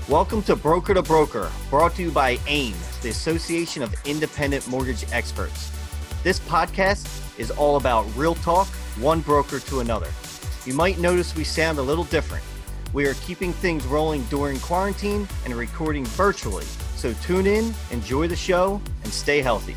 Welcome to Broker to Broker, brought to you by AIM, the Association of Independent Mortgage Experts. This podcast is all about real talk, one broker to another. You might notice we sound a little different. We are keeping things rolling during quarantine and recording virtually. So tune in, enjoy the show, and stay healthy.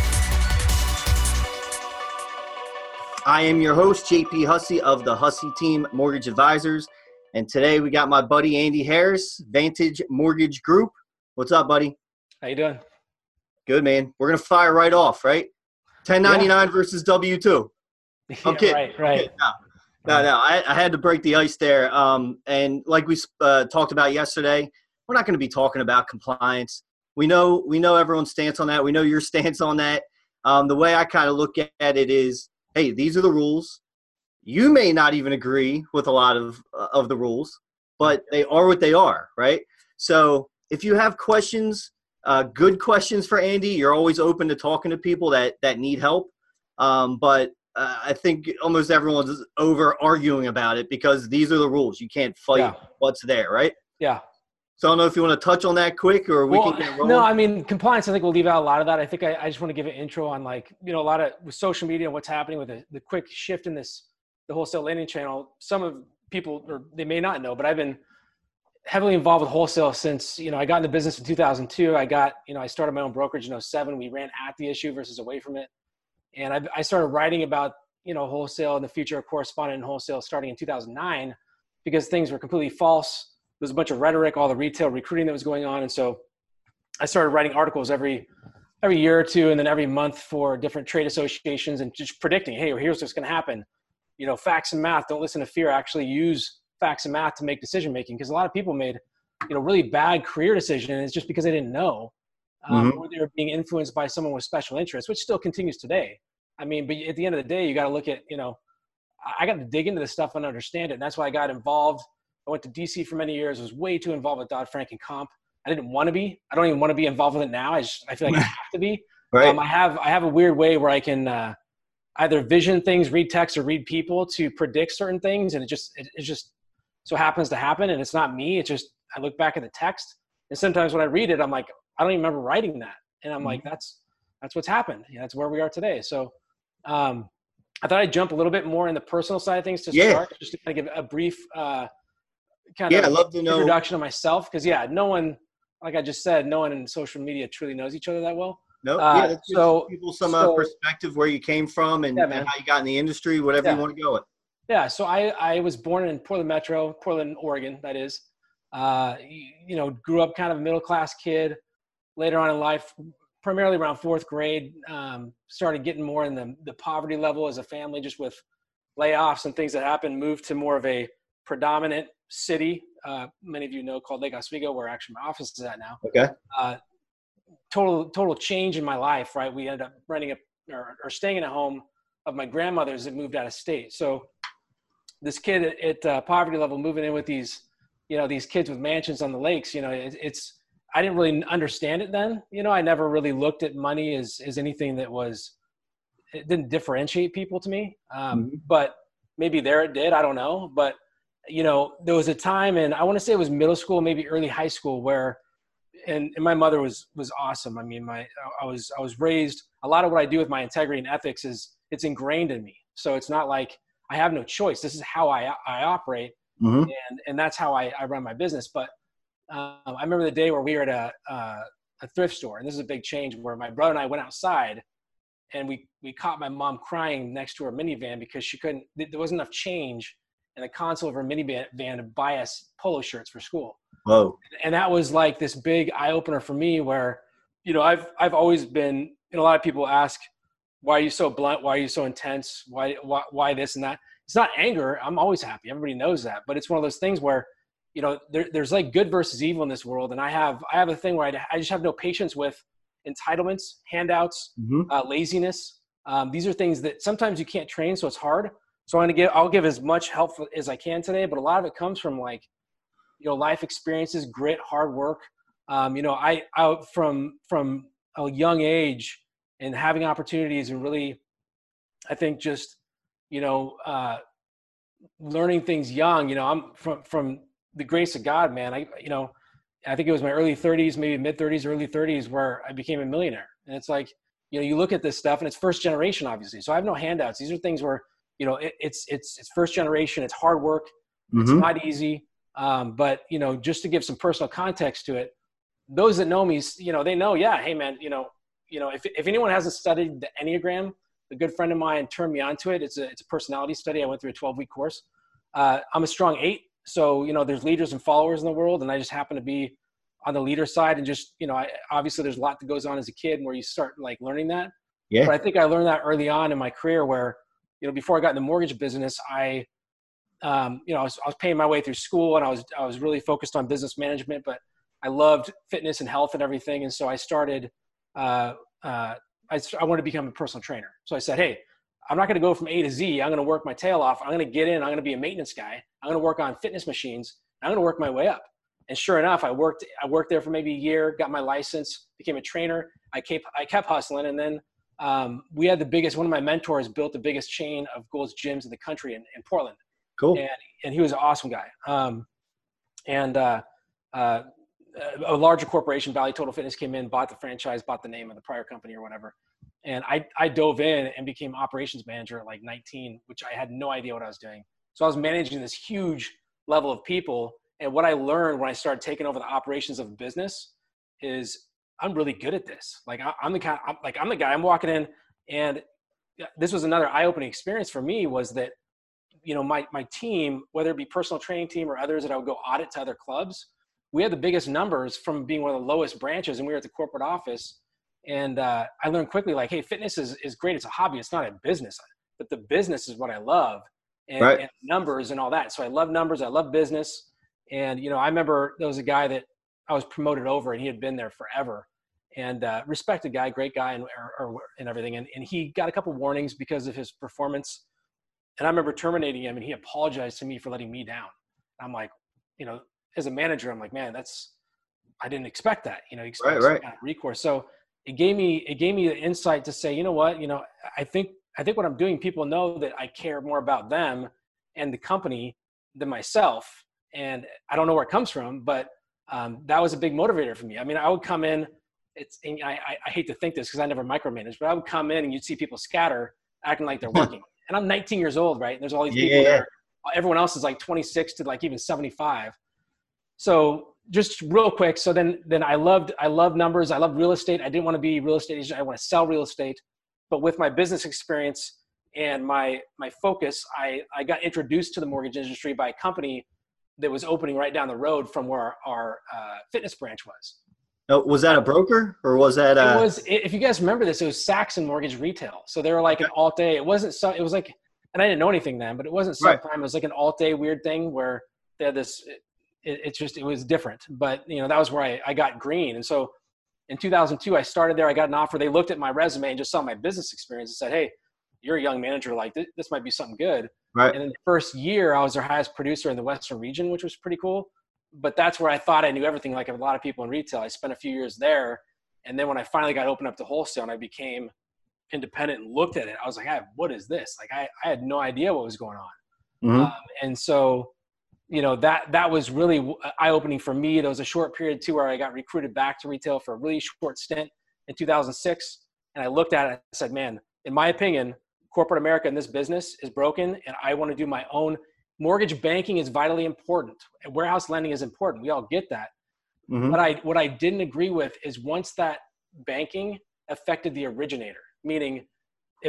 I am your host, JP Hussey of the Hussey Team Mortgage Advisors. And today we got my buddy, Andy Harris, Vantage Mortgage Group. What's up, buddy? How you doing? Good, man. We're going to fire right off, right? 1099 versus W-2. I'm kidding. Right. No. I had to break the ice there. And like we talked about yesterday, we're not going to be talking about compliance. We know everyone's stance on that. We know your stance on that. The way I kind of look at it is, hey, these are the rules. You may not even agree with a lot of the rules, but they are what they are, right? So if you have questions, good questions for Andy, you're always open to talking to people that need help. But I think almost everyone's over arguing about it because these are the rules. You can't fight what's there, right? Yeah. So I don't know if you want to touch on that quick or we can get rolling. No, I mean, compliance, I think we'll leave out a lot of that. I think I just want to give an intro on a lot of with social media and what's happening with the quick shift in the wholesale lending channel. Some of people, or they may not know, but I've been heavily involved with wholesale since, I got in the business in 2002. I started my own brokerage in 2007. We ran at the issue versus away from it. And I started writing about, wholesale and the future of correspondent and wholesale starting in 2009 because things were completely false. There was a bunch of rhetoric, all the retail recruiting that was going on. And so I started writing articles every year or two, and then every month for different trade associations and just predicting, hey, here's what's going to happen. Facts and math, don't listen to fear, actually use facts and math to make decision-making. Because a lot of people made, really bad career decisions. And it's just because they didn't know, or they were being influenced by someone with special interests, which still continues today. I mean, but at the end of the day, you got to look at, I got to dig into this stuff and understand it. And that's why I got involved. I went to DC for many years, was way too involved with Dodd-Frank and comp. I didn't want to be. I don't even want to be involved with it now. I feel like I have to be. Right. I have a weird way where I can either vision things, read text, or read people to predict certain things. And it just so happens to happen. And it's not me. It's just, I look back at the text. And sometimes when I read it, I'm like, I don't even remember writing that. And I'm like, that's what's happened. That's where we are today. So I thought I'd jump a little bit more in the personal side of things to start, just to kind of give a brief I'd love to know introduction of myself. Because no one, like I just said, no one in social media truly knows each other that well. No, let's give people some perspective where you came from and how you got in the industry, whatever you want to go with. Yeah, so I was born in Portland, Oregon, that is. Grew up kind of a middle-class kid. Later on in life, primarily around fourth grade, started getting more in the poverty level as a family, just with layoffs and things that happened, moved to more of a predominant city, many of you know, called Lake Oswego, where actually my office is at now. Okay. Total change in my life, right? We ended up renting or staying in a home of my grandmother's that moved out of state. So this kid at poverty level moving in with these kids with mansions on the lakes, I didn't really understand it then. I never really looked at money as anything that it didn't differentiate people to me. But maybe there it did, I don't know. But, there was a time, and I want to say it was middle school, maybe early high school, where and my mother was awesome. I mean, I was raised, a lot of what I do with my integrity and ethics it's ingrained in me. So it's not like I have no choice. This is how I operate. And that's how I run my business. But I remember the day where we were at a thrift store, and this is a big change, where my brother and I went outside and we caught my mom crying next to her minivan because there wasn't enough change in the console of her minivan to buy us polo shirts for school. Whoa. And that was like this big eye opener for me where, I've always been, a lot of people ask, why are you so blunt? Why are you so intense? Why this and that? It's not anger. I'm always happy. Everybody knows that. But it's one of those things where, there's like good versus evil in this world. And I have a thing where I just have no patience with entitlements, handouts, laziness. These are things that sometimes you can't train, so it's hard. So I'll give as much help as I can today, but a lot of it comes from life experiences, grit, hard work. I from a young age and having opportunities and really, I think just, learning things young, I'm from the grace of God, man. I think it was my early 30s, maybe mid 30s, early 30s, where I became a millionaire. And it's like, you look at this stuff, and it's first generation, obviously. So I have no handouts. These are things where, it's first generation. It's hard work. It's Mm-hmm. not easy. But just to give some personal context to it, those that know me, they know, yeah, hey man, if anyone hasn't studied the Enneagram, a good friend of mine turned me onto it. It's a personality study. I went through a 12-week course. I'm a strong 8. So, there's leaders and followers in the world, and I just happen to be on the leader side. And just, obviously there's a lot that goes on as a kid where you start like learning that. Yeah. But I think I learned that early on in my career where, before I got in the mortgage business, I was paying my way through school, and I was really focused on business management, but I loved fitness and health and everything. And so I started, I wanted to become a personal trainer. So I said, hey, I'm not going to go from A to Z. I'm going to work my tail off. I'm going to get in. I'm going to be a maintenance guy. I'm going to work on fitness machines. I'm going to work my way up. And sure enough, I worked there for maybe a year, got my license, became a trainer. I kept hustling. And then we had one of my mentors built the biggest chain of Gold's Gyms in the country in Portland. Cool. And he was an awesome guy. A larger corporation, Valley Total Fitness, came in, bought the franchise, bought the name of the prior company or whatever. And I dove in and became operations manager at like 19, which I had no idea what I was doing. So I was managing this huge level of people. And what I learned when I started taking over the operations of a business is I'm really good at this. Like I'm the guy. I'm walking in, and this was another eye-opening experience for me, was that, my team, whether it be personal training team or others that I would go audit to other clubs, we had the biggest numbers from being one of the lowest branches, and we were at the corporate office. And I learned quickly, like, hey, fitness is great. It's a hobby. It's not a business, but the business is what I love, and numbers and all that. So I love numbers. I love business. And, I remember there was a guy that I was promoted over, and he had been there forever, and respected guy, great guy, and everything. And he got a couple warnings because of his performance. And I remember terminating him, and he apologized to me for letting me down. I'm like, as a manager, I'm like, man, I didn't expect that. You expect some kind of recourse. So it gave me the insight to say, you know what, I think what I'm doing, people know that I care more about them and the company than myself. And I don't know where it comes from, but that was a big motivator for me. I mean, I would come in, I hate to think this because I never micromanaged, but I would come in and you'd see people scatter acting like they're working. And I'm 19 years old, right? And there's all these people there. Everyone else is like 26 to like even 75. So just real quick. So then I loved numbers. I loved real estate. I didn't want to be a real estate agent. I want to sell real estate. But with my business experience and my focus, I got introduced to the mortgage industry by a company that was opening right down the road from where our fitness branch was. Oh, was that a broker or was that? It was. If you guys remember this, it was Saxon Mortgage Retail. So they were like an alt-A. It wasn't. It was like, and I didn't know anything then, but it wasn't subprime. It was like an alt-A weird thing where they had this. It was different. But that was where I got green. And so in 2002, I started there. I got an offer. They looked at my resume and just saw my business experience and said, "Hey, you're a young manager. Like this might be something good." Right. And in the first year, I was their highest producer in the Western region, which was pretty cool. But that's where I thought I knew everything, like a lot of people in retail. I spent a few years there. And then when I finally got opened up to wholesale and I became independent and looked at it, I was like, what is this? Like, I had no idea what was going on. Mm-hmm. And so, that was really eye-opening for me. There was a short period too where I got recruited back to retail for a really short stint in 2006. And I looked at it and said, man, in my opinion, corporate America in this business is broken, and I want to do my own. Mortgage banking is vitally important. Warehouse lending is important. We all get that. Mm-hmm. But what I didn't agree with is once that banking affected the originator, meaning if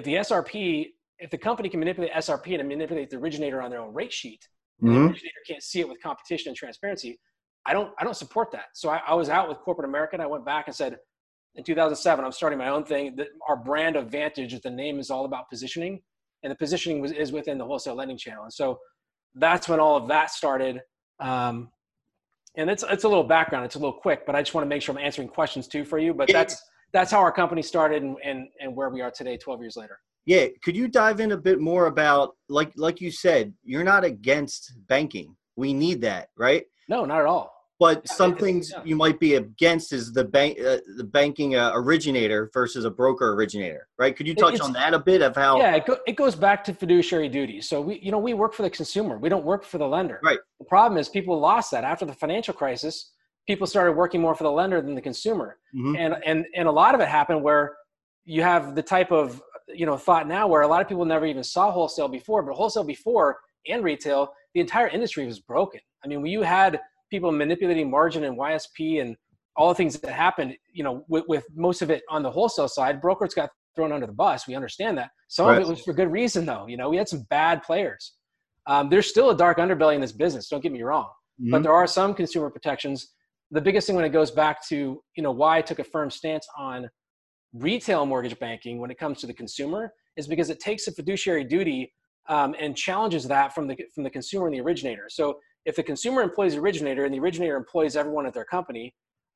the company can manipulate SRP and manipulate the originator on their own rate sheet, and the originator can't see it with competition and transparency, I don't support that. So I was out with corporate America, and I went back and said, in 2007, I'm starting my own thing. Our brand of Vantage, the name is all about positioning, and the positioning is within the wholesale lending channel. And so that's when all of that started. And it's a little background. It's a little quick, but I just want to make sure I'm answering questions too for you. But that's how our company started and where we are today, 12 years later. Yeah. Could you dive in a bit more about, like you said, you're not against banking. We need that, right? No, not at all. But some things you might be against is the banking originator versus a broker originator, right? Could you touch on that a bit of how? Yeah, it goes back to fiduciary duties. So we work for the consumer. We don't work for the lender. Right. The problem is people lost that after the financial crisis. people started working more for the lender than the consumer. Mm-hmm. And a lot of it happened where you have the type of, thought now where a lot of people never even saw wholesale before, but wholesale before and retail, the entire industry was broken. I mean, when you had people manipulating margin and YSP and all the things that happened, with most of it on the wholesale side, brokers got thrown under the bus. We understand that. Some of it was for good reason, though. We had some bad players. There's still a dark underbelly in this business. Don't get me wrong, but there are some consumer protections. The biggest thing when it goes back to, why I took a firm stance on retail mortgage banking when it comes to the consumer is because it takes a fiduciary duty and challenges that from the consumer and the originator. So if the consumer employs the originator and the originator employs everyone at their company,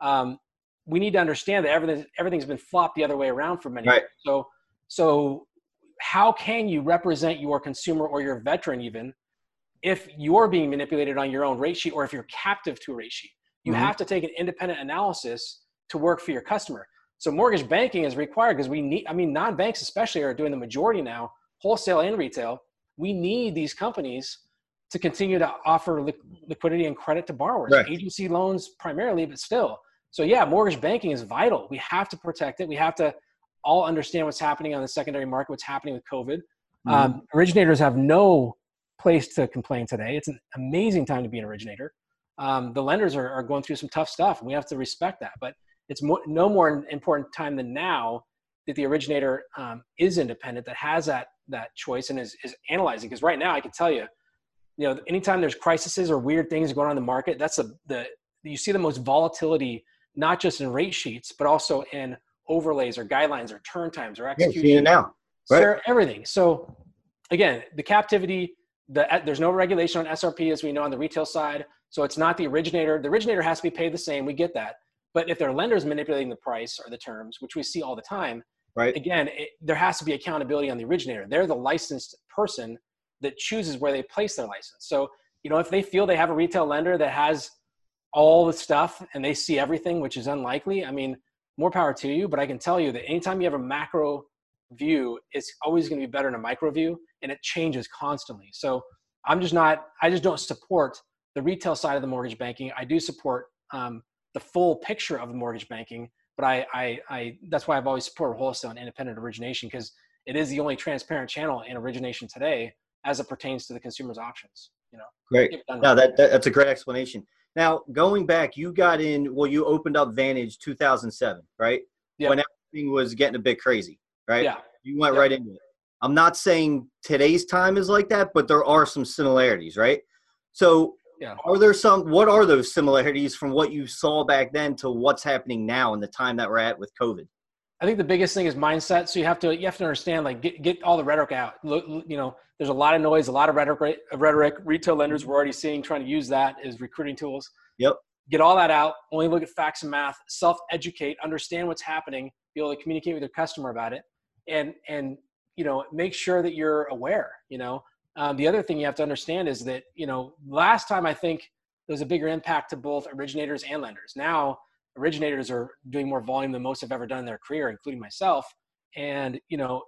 we need to understand that everything's been flopped the other way around for many years. So how can you represent your consumer or your veteran even if you're being manipulated on your own rate sheet or if you're captive to a rate sheet? You have to take an independent analysis to work for your customer. So mortgage banking is required because non-banks especially are doing the majority now, wholesale and retail. We need these companies to continue to offer liquidity and credit to borrowers, agency loans primarily, but still. So yeah, mortgage banking is vital. We have to protect it. We have to all understand what's happening on the secondary market, what's happening with COVID. Originators have no place to complain today. It's an amazing time to be an originator. The lenders are going through some tough stuff, and we have to respect that. But it's no more important time than now that the originator is independent, that has that choice and is analyzing. Because right now, I can tell you, anytime there's crises or weird things going on in the market, you see the most volatility, not just in rate sheets, but also in overlays or guidelines or turn times or execution. Yeah, seeing it now, right? Everything. So again, the captivity, there's no regulation on SRP as we know on the retail side. So it's not the originator. The originator has to be paid the same. We get that. But if their lender is manipulating the price or the terms, which we see all the time, again, there has to be accountability on the originator. They're the licensed person that chooses where they place their license. So, if they feel they have a retail lender that has all the stuff and they see everything, which is unlikely, more power to you. But I can tell you that anytime you have a macro view, it's always going to be better than a micro view, and it changes constantly. So I just don't support the retail side of the mortgage banking. I do support the full picture of the mortgage banking, but I that's why I've always supported wholesale and independent origination, because it is the only transparent channel in origination today as it pertains to the consumer's options. Great. No, that's a great explanation. Now, going back, you opened up Vantage 2007, right? Yeah. When everything was getting a bit crazy, right? Yeah. You went right into it. I'm not saying today's time is like that, but there are some similarities, right? So what are those similarities from what you saw back then to what's happening now in the time that we're at with COVID? I think the biggest thing is mindset. So you have to understand, get all the rhetoric out. There's a lot of noise, a lot of rhetoric. Retail lenders we're already seeing trying to use that as recruiting tools. Yep. Get all that out. Only look at facts and math. Self-educate. Understand what's happening. Be able to communicate with your customer about it, and make sure that you're aware. The other thing you have to understand is that last time I think there was a bigger impact to both originators and lenders. Now originators are doing more volume than most have ever done in their career, including myself. And,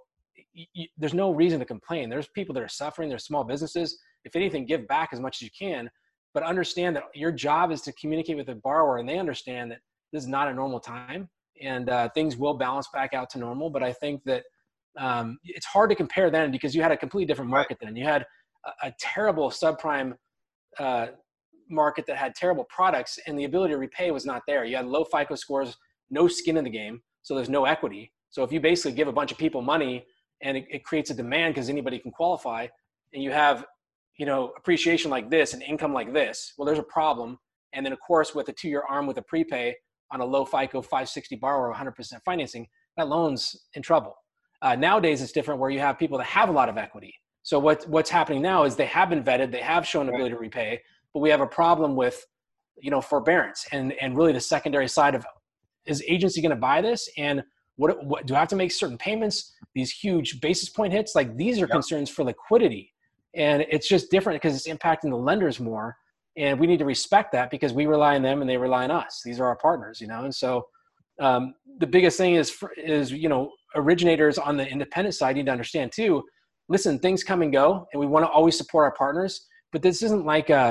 there's no reason to complain. There's people that are suffering. There's small businesses. If anything, give back as much as you can, but understand that your job is to communicate with the borrower, and they understand that this is not a normal time, and things will balance back out to normal. But I think that it's hard to compare then, because you had a completely different market then. You had a terrible subprime market that had terrible products, and the ability to repay was not there. You had low FICO scores, no skin in the game, so there's no equity. So if you basically give a bunch of people money and it creates a demand because anybody can qualify, and you have appreciation like this and income like this, well, there's a problem. And then of course with a 2-year arm with a prepay on a low FICO 560 borrower, 100% financing, that loan's in trouble. Nowadays it's different, where you have people that have a lot of equity. So what's happening now is they have been vetted, they have shown ability to repay, but we have a problem with, forbearance and really the secondary side of, is agency going to buy this? And what do I have to make certain payments? These huge basis point hits, these are concerns for liquidity. And it's just different because it's impacting the lenders more. And we need to respect that, because we rely on them and they rely on us. These are our partners, And so the biggest thing is originators on the independent side need to understand too, listen, things come and go, and we want to always support our partners, but this isn't like a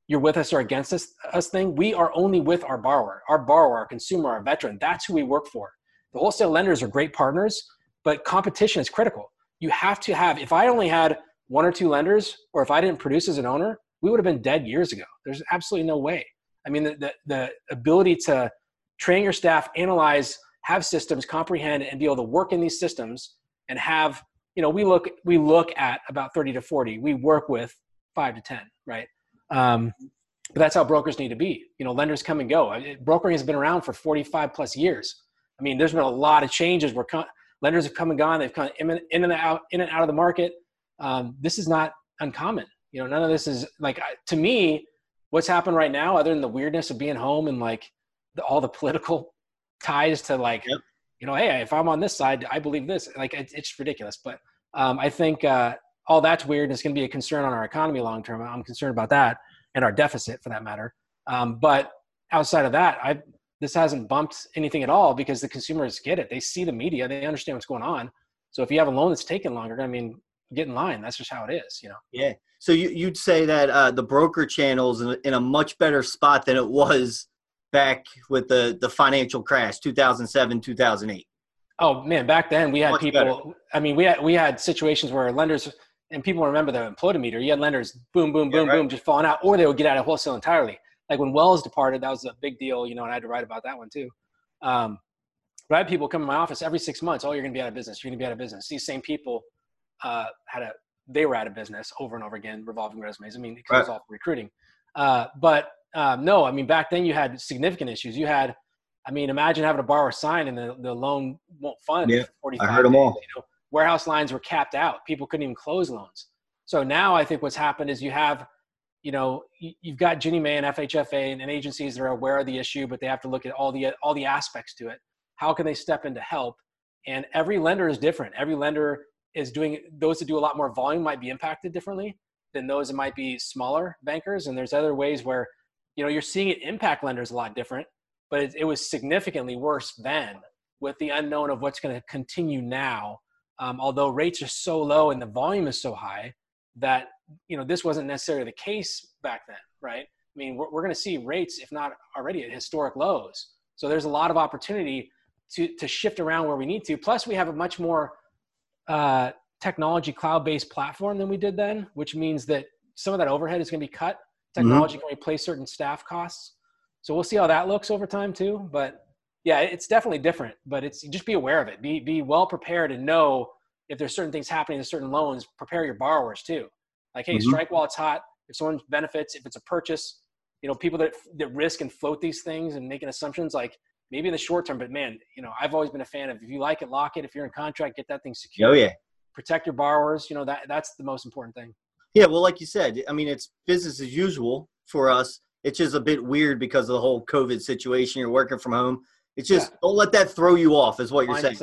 you're with us or against us thing. We are only with our borrower, our consumer, our veteran. That's who we work for. The wholesale lenders are great partners, but competition is critical. You have to have, if I only had one or two lenders, or if I didn't produce as an owner, we would have been dead years ago. There's absolutely no way. I mean, the ability to train your staff, analyze, have systems, comprehend, and be able to work in these systems and have, we look at about 30 to 40. We work with 5 to 10, right? But that's how brokers need to be. Lenders come and go. Brokering has been around for 45 plus years. I mean, there's been a lot of changes where lenders have come and gone. They've come in and out of the market. This is not uncommon. None of this is like, to me, what's happened right now, other than the weirdness of being home and like all the political ties to like, yep. Hey, if I'm on this side, I believe this. Like, it's ridiculous. But I think all that's weird. It's going to be a concern on our economy long term. I'm concerned about that, and our deficit for that matter. But outside of that, this hasn't bumped anything at all because the consumers get it. They see the media. They understand what's going on. So if you have a loan that's taking longer, get in line. That's just how it is, Yeah. So you'd say that the broker channel's in a much better spot than it was back with the financial crash, 2007, 2008. Oh man, back then we had much people. Better. I mean, we had situations where lenders, and people remember the Implodometer. You had lenders, boom, boom, boom, boom, just falling out, or they would get out of wholesale entirely. Like when Wells departed, that was a big deal, and I had to write about that one too. But I had people come in my office every 6 months. Oh, you're going to be out of business. You're going to be out of business. These same people they were out of business over and over again, revolving resumes. I mean, it was all recruiting. But no, I mean, back then you had significant issues. You had, imagine having a borrower sign and the loan won't fund. Yeah, 45 I heard them all. Warehouse lines were capped out. People couldn't even close loans. So now I think what's happened is you have, you've got Ginnie Mae and FHFA and agencies that are aware of the issue, but they have to look at all the aspects to it. How can they step in to help? And every lender is different. Every lender is doing, those that do a lot more volume might be impacted differently than those that might be smaller bankers. And there's other ways where, you're seeing it impact lenders a lot different, but it was significantly worse then with the unknown of what's going to continue now. Although rates are so low and the volume is so high that, this wasn't necessarily the case back then, right? I mean, we're going to see rates, if not already, at historic lows. So there's a lot of opportunity to shift around where we need to. Plus we have a much more technology cloud-based platform than we did then, which means that some of that overhead is going to be cut. Technology can replace certain staff costs. So we'll see how that looks over time too. But yeah, it's definitely different, but just be aware of it. Be well prepared and know if there's certain things happening to certain loans, prepare your borrowers too. Like, hey, strike while it's hot. If someone benefits, if it's a purchase, people that risk and float these things and making assumptions, like maybe in the short term, but man, I've always been a fan of, if you like it, lock it. If you're in contract, get that thing secure. Oh yeah. Protect your borrowers. That's the most important thing. Yeah. Well, like you said, it's business as usual for us. It's just a bit weird because of the whole COVID situation. You're working from home. It's just, don't let that throw you off is what you're saying.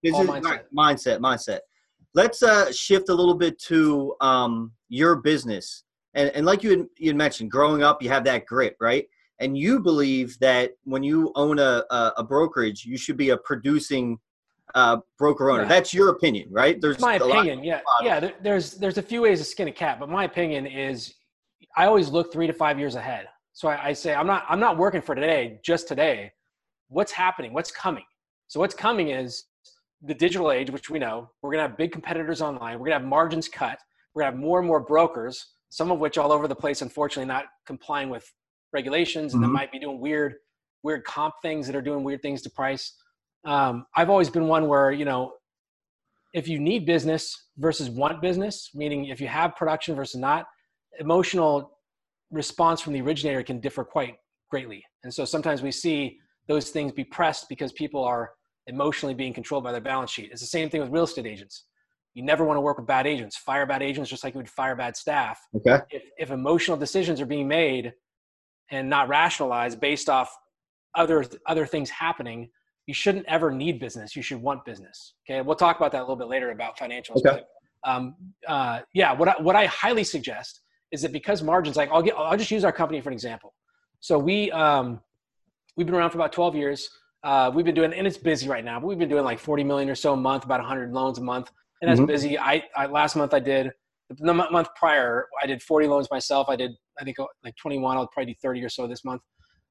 Mindset. Let's shift a little bit to your business. And like you had mentioned, growing up, you have that grit, right? And you believe that when you own a brokerage, you should be a producing broker owner. That's your opinion, right? There's my opinion. Yeah. There's a few ways to skin a cat, but my opinion is I always look 3 to 5 years ahead. So I say, I'm not working for today, just today. What's happening? What's coming? So what's coming is the digital age, which we know. We're going to have big competitors online. We're going to have margins cut. We're going to have more and more brokers, some of which all over the place, unfortunately, not complying with regulations, and that might be doing weird comp things that are doing weird things to price. I've always been one where, if you need business versus want business, meaning if you have production versus not, emotional response from the originator can differ quite greatly. And so sometimes we see those things be pressed because people are emotionally being controlled by their balance sheet. It's the same thing with real estate agents. You never want to work with bad agents. Fire bad agents just like you would fire bad staff. Okay. If emotional decisions are being made and not rationalized based off other things happening, you shouldn't ever need business. You should want business. Okay. We'll talk about that a little bit later about financials. Okay. What I highly suggest is that because margins, like I'll just use our company for an example. So we've been around for about 12 years. We've been doing, and it's busy right now, but we've been doing like 40 million or so a month, about 100 loans a month. And that's busy. Last month I did the month prior, I did 40 loans myself. I think like 21. I'll probably do 30 or so this month.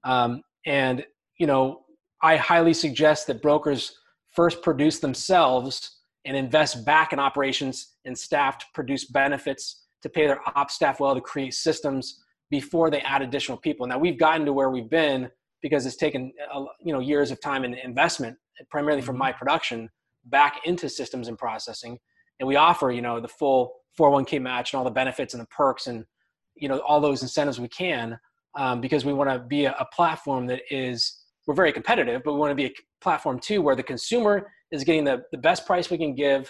And, you know, I highly suggest that brokers first produce themselves and invest back in operations and staff to produce benefits, to pay their ops staff well, to create systems before they add additional people. Now, we've gotten to where we've been because it's taken, years of time and investment, primarily from my production, back into systems and processing. And we offer, the full 401k match and all the benefits and the perks and, all those incentives we can, because we want to be a platform that we're very competitive, but we want to be a platform too, where the consumer is getting the best price we can give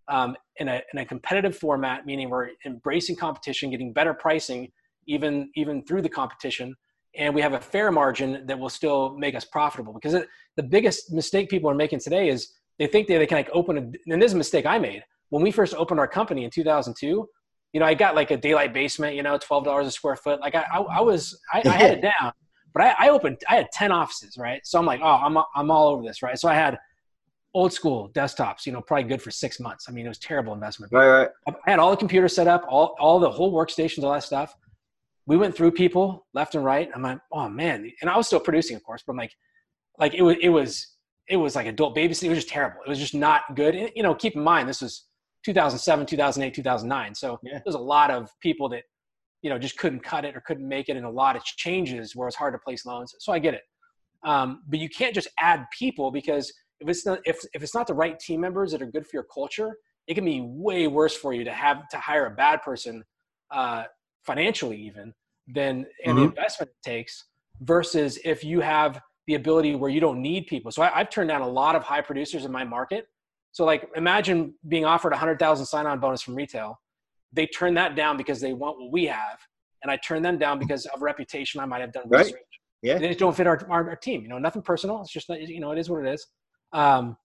in a competitive format, meaning we're embracing competition, getting better pricing, even through the competition. And we have a fair margin that will still make us profitable, because the biggest mistake people are making today is they think they can and this is a mistake I made. When we first opened our company in 2002, I got like a daylight basement, $12 a square foot. Like I had it down, but I had 10 offices, right? So I'm like, I'm all over this, right? So I had old school desktops, probably good for 6 months. I mean, it was a terrible investment. Right. I had all the computers set up, all the whole workstations, all that stuff. We went through people left and right. I'm like, oh man. And I was still producing, of course, but I'm like it was like adult babysitting. It was just terrible. It was just not good. And, keep in mind, this was 2007, 2008, 2009. So there's a lot of people that, just couldn't cut it or couldn't make it, and a lot of changes where it's hard to place loans. So I get it. But you can't just add people, because if it's not the right team members that are good for your culture, it can be way worse for you to hire a bad person, financially even, than and the investment it takes, versus if you have the ability where you don't need people. So I've turned down a lot of high producers in my market. So like, imagine being offered 100,000 sign-on bonus from retail. They turn that down because they want what we have. And I turn them down because of reputation. I might've done research. Yeah. They just don't fit our team, nothing personal. It's just, it is what it is. And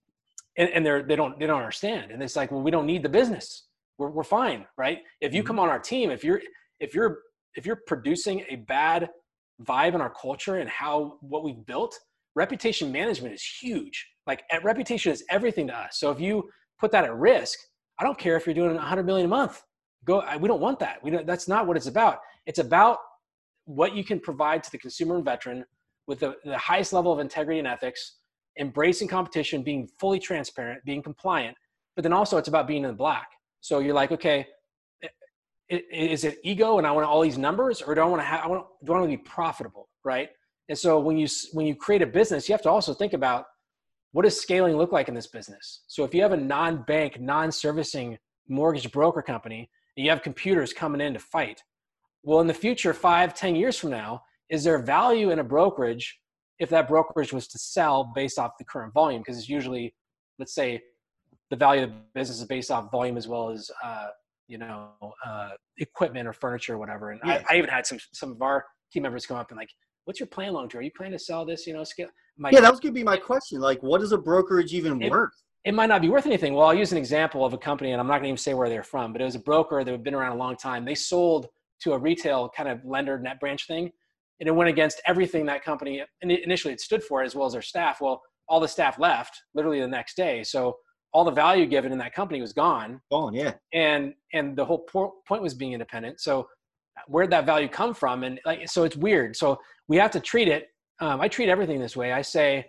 they don't understand. And it's like, well, we don't need the business. We're fine. Right. If you come on our team, if you're producing a bad vibe in our culture and what we've built, reputation management is huge. Like, reputation is everything to us. So if you put that at risk, I don't care if you're doing 100 million a month. We don't want that. That's not what it's about. It's about what you can provide to the consumer and veteran with the highest level of integrity and ethics, embracing competition, being fully transparent, being compliant. But then also it's about being in the black. So you're like, okay, is it ego and I want all these numbers, or do I want to be profitable, right? And so when you create a business, you have to also think about, what does scaling look like in this business? So if you have a non-bank, non-servicing mortgage broker company, and you have computers coming in to fight, well, in the future, 5-10 years from now, is there value in a brokerage if that brokerage was to sell based off the current volume? Because it's usually, let's say, the value of the business is based off volume as well as equipment or furniture or whatever. And I even had some of our team members come up and like, what's your plan long term? Are you planning to sell this, scale? That was going to be my question. Like, what is a brokerage even worth? It might not be worth anything. Well, I'll use an example of a company, and I'm not going to even say where they're from, but it was a broker that had been around a long time. They sold to a retail kind of lender net branch thing, and it went against everything that company initially it stood for, as well as their staff. Well, all the staff left literally the next day. So all the value given in that company was gone. Yeah. And the whole point was being independent. So where'd that value come from? And so it's weird. So we have to treat it. I treat everything this way. I say,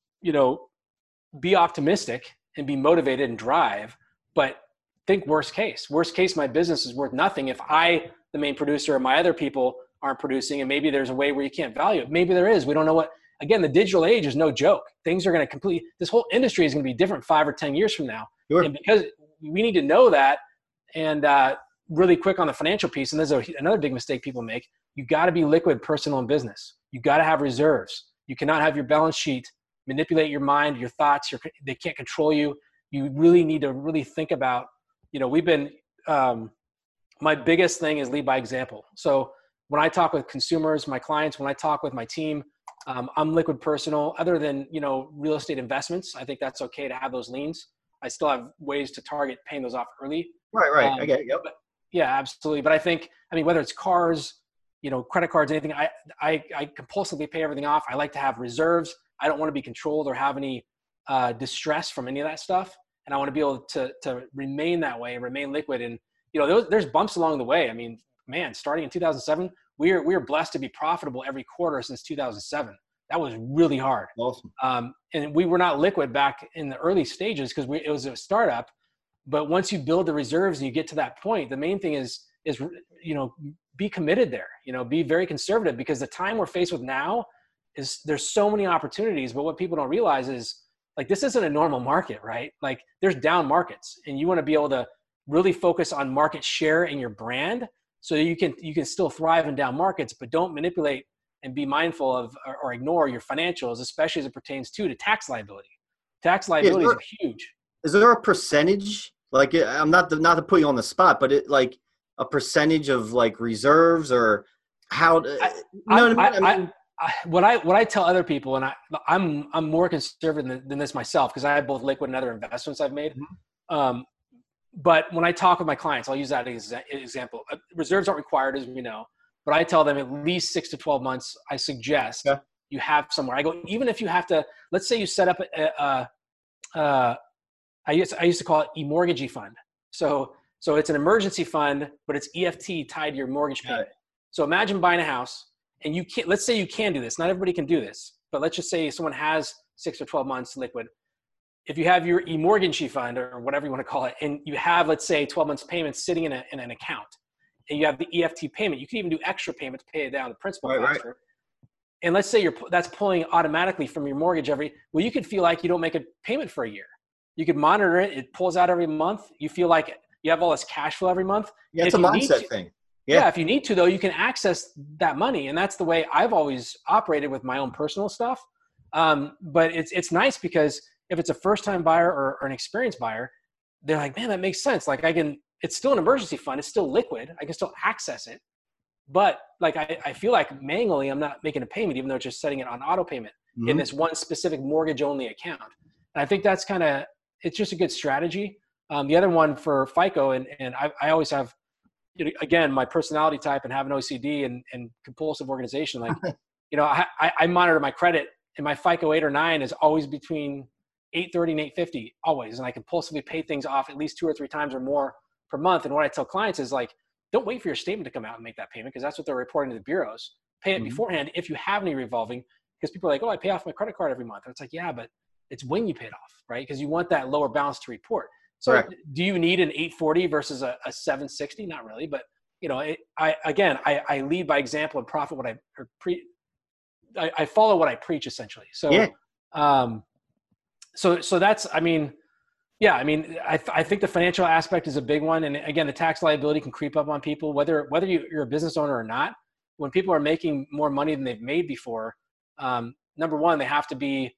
be optimistic and be motivated and drive, but think worst case. Worst case, my business is worth nothing if the main producer, or my other people aren't producing, and maybe there's a way where you can't value it. Maybe there is. We don't know what. Again, the digital age is no joke. Things are going to this whole industry is going to be different 5 or 10 years from now. Sure. And because we need to know that, and really quick on the financial piece, and there's another big mistake people make, you got to be liquid, personal, and business. You got to have reserves. You cannot have your balance sheet manipulate your mind, your thoughts. They can't control you. You really need to really think about, we've been, my biggest thing is lead by example. So when I talk with consumers, my clients, when I talk with my team, I'm liquid personal. Other than, real estate investments, I think that's okay to have those liens. I still have ways to target paying those off early. Right. I get it. Yep. Yeah, absolutely. But I think, whether it's cars, credit cards, anything, I compulsively pay everything off. I like to have reserves. I don't want to be controlled or have any distress from any of that stuff. And I want to be able to remain that way and remain liquid. And there's bumps along the way. I mean, man, starting in 2007, we were blessed to be profitable every quarter since 2007. That was really hard. Awesome. And we were not liquid back in the early stages because it was a startup. But once you build the reserves and you get to that point, the main thing is be committed there. Be very conservative, because the time we're faced with now is there's so many opportunities. But what people don't realize is, like, this isn't a normal market, right? Like, there's down markets, and you want to be able to really focus on market share in your brand so you can still thrive in down markets, but don't manipulate and be mindful of or ignore your financials, especially as it pertains to tax liability. Tax liabilities are huge. Is there a percentage? Like, I'm not to put you on the spot, but like a percentage of like reserves, or how? What I tell other people, and I'm more conservative than this myself, because I have both liquid and other investments I've made. Mm-hmm. But when I talk with my clients, I'll use that as an example. Reserves aren't required, as we know, but I tell them at least 6 to 12 months, I suggest you have somewhere. I go, even if you have to, let's say you set up I used to call it eMortgagee fund. So it's an emergency fund, but it's EFT tied to your mortgage payment. So imagine buying a house, and let's say you can do this. Not everybody can do this, but let's just say someone has 6 or 12 months liquid. If you have your eMortgagee fund, or whatever you want to call it, and you have, let's say, 12 months payments sitting in an account, and you have the EFT payment, you can even do extra payment to pay down the principal faster. Right. And let's say that's pulling automatically from your mortgage you could feel like you don't make a payment for a year. You could monitor it. It pulls out every month. You feel like you have all this cash flow every month. Yeah, it's a mindset thing. Yeah, if you need to, though, you can access that money. And that's the way I've always operated with my own personal stuff. But it's nice, because if it's a first-time buyer or an experienced buyer, they're like, man, that makes sense. Like, it's still an emergency fund. It's still liquid. I can still access it. But like, I feel like manually I'm not making a payment, even though it's just setting it on auto payment in this one specific mortgage-only account. And I think that's it's just a good strategy. The other one for FICO, and I always have, again, my personality type and have an OCD and compulsive organization. Like, I monitor my credit, and my FICO 8 or 9 is always between 830 and 850, always. And I compulsively pay things off at least 2 or 3 times or more per month. And what I tell clients is, like, don't wait for your statement to come out and make that payment, because that's what they're reporting to the bureaus. Pay it beforehand if you have any revolving, because people are like, oh, I pay off my credit card every month. And it's like, yeah, but it's when you pay it off, right? Because you want that lower balance to report. So do you need an 840 versus a 760? Not really, but I lead by example and profit what I follow what I preach, essentially. So, so that's, I think the financial aspect is a big one. And again, the tax liability can creep up on people, whether you're a business owner or not. When people are making more money than they've made before, number one, they have to be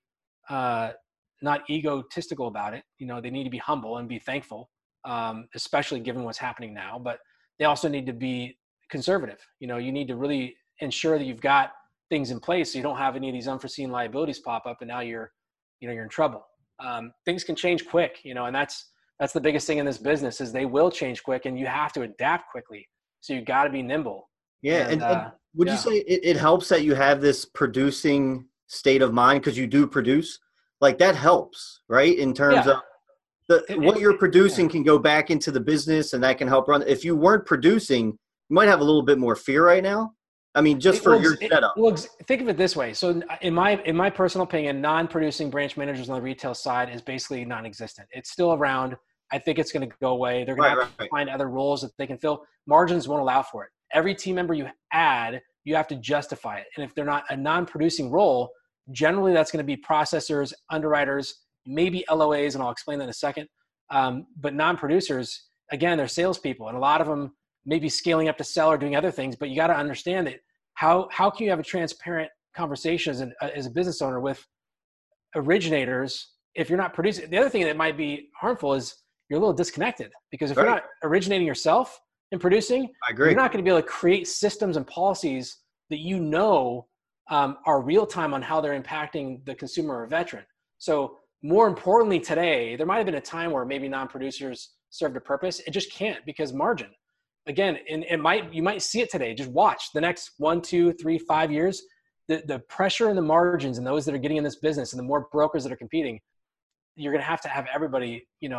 not egotistical about it. They need to be humble and be thankful, especially given what's happening now. But they also need to be conservative. You need to really ensure that you've got things in place so you don't have any of these unforeseen liabilities pop up, and now you're in trouble. Things can change quick, and that's the biggest thing in this business, is they will change quick, and you have to adapt quickly. So you got to be nimble. Yeah. And would you say it helps that you have this producing state of mind, because you do produce? Like, that helps, right? In terms of what you're producing can go back into the business, and that can help run. If you weren't producing, you might have a little bit more fear right now. I mean, just for your setup. Well, think of it this way. So in my personal opinion, non-producing branch managers on the retail side is basically non-existent. It's still around. I think it's going to go away. They're going to have to find other roles that they can fill. Margins won't allow for it. Every team member you add, you have to justify it. And if they're not a non-producing role, generally that's going to be processors, underwriters, maybe LOAs, and I'll explain that in a second. But non-producers, again, they're salespeople, and a lot of them may be scaling up to sell or doing other things. But you got to understand that how can you have a transparent conversation as a business owner with originators if you're not producing? The other thing that might be harmful is you're a little disconnected, because if you're not originating yourself and producing, I agree. You're not going to be able to create systems and policies that are real time on how they're impacting the consumer or veteran. So more importantly today, there might have been a time where maybe non-producers served a purpose. It just can't, because margin. Again, and you might see it today. Just watch the next 1, 2, 3, 5 years. The pressure and the margins and those that are getting in this business, and the more brokers that are competing, you're going to have everybody,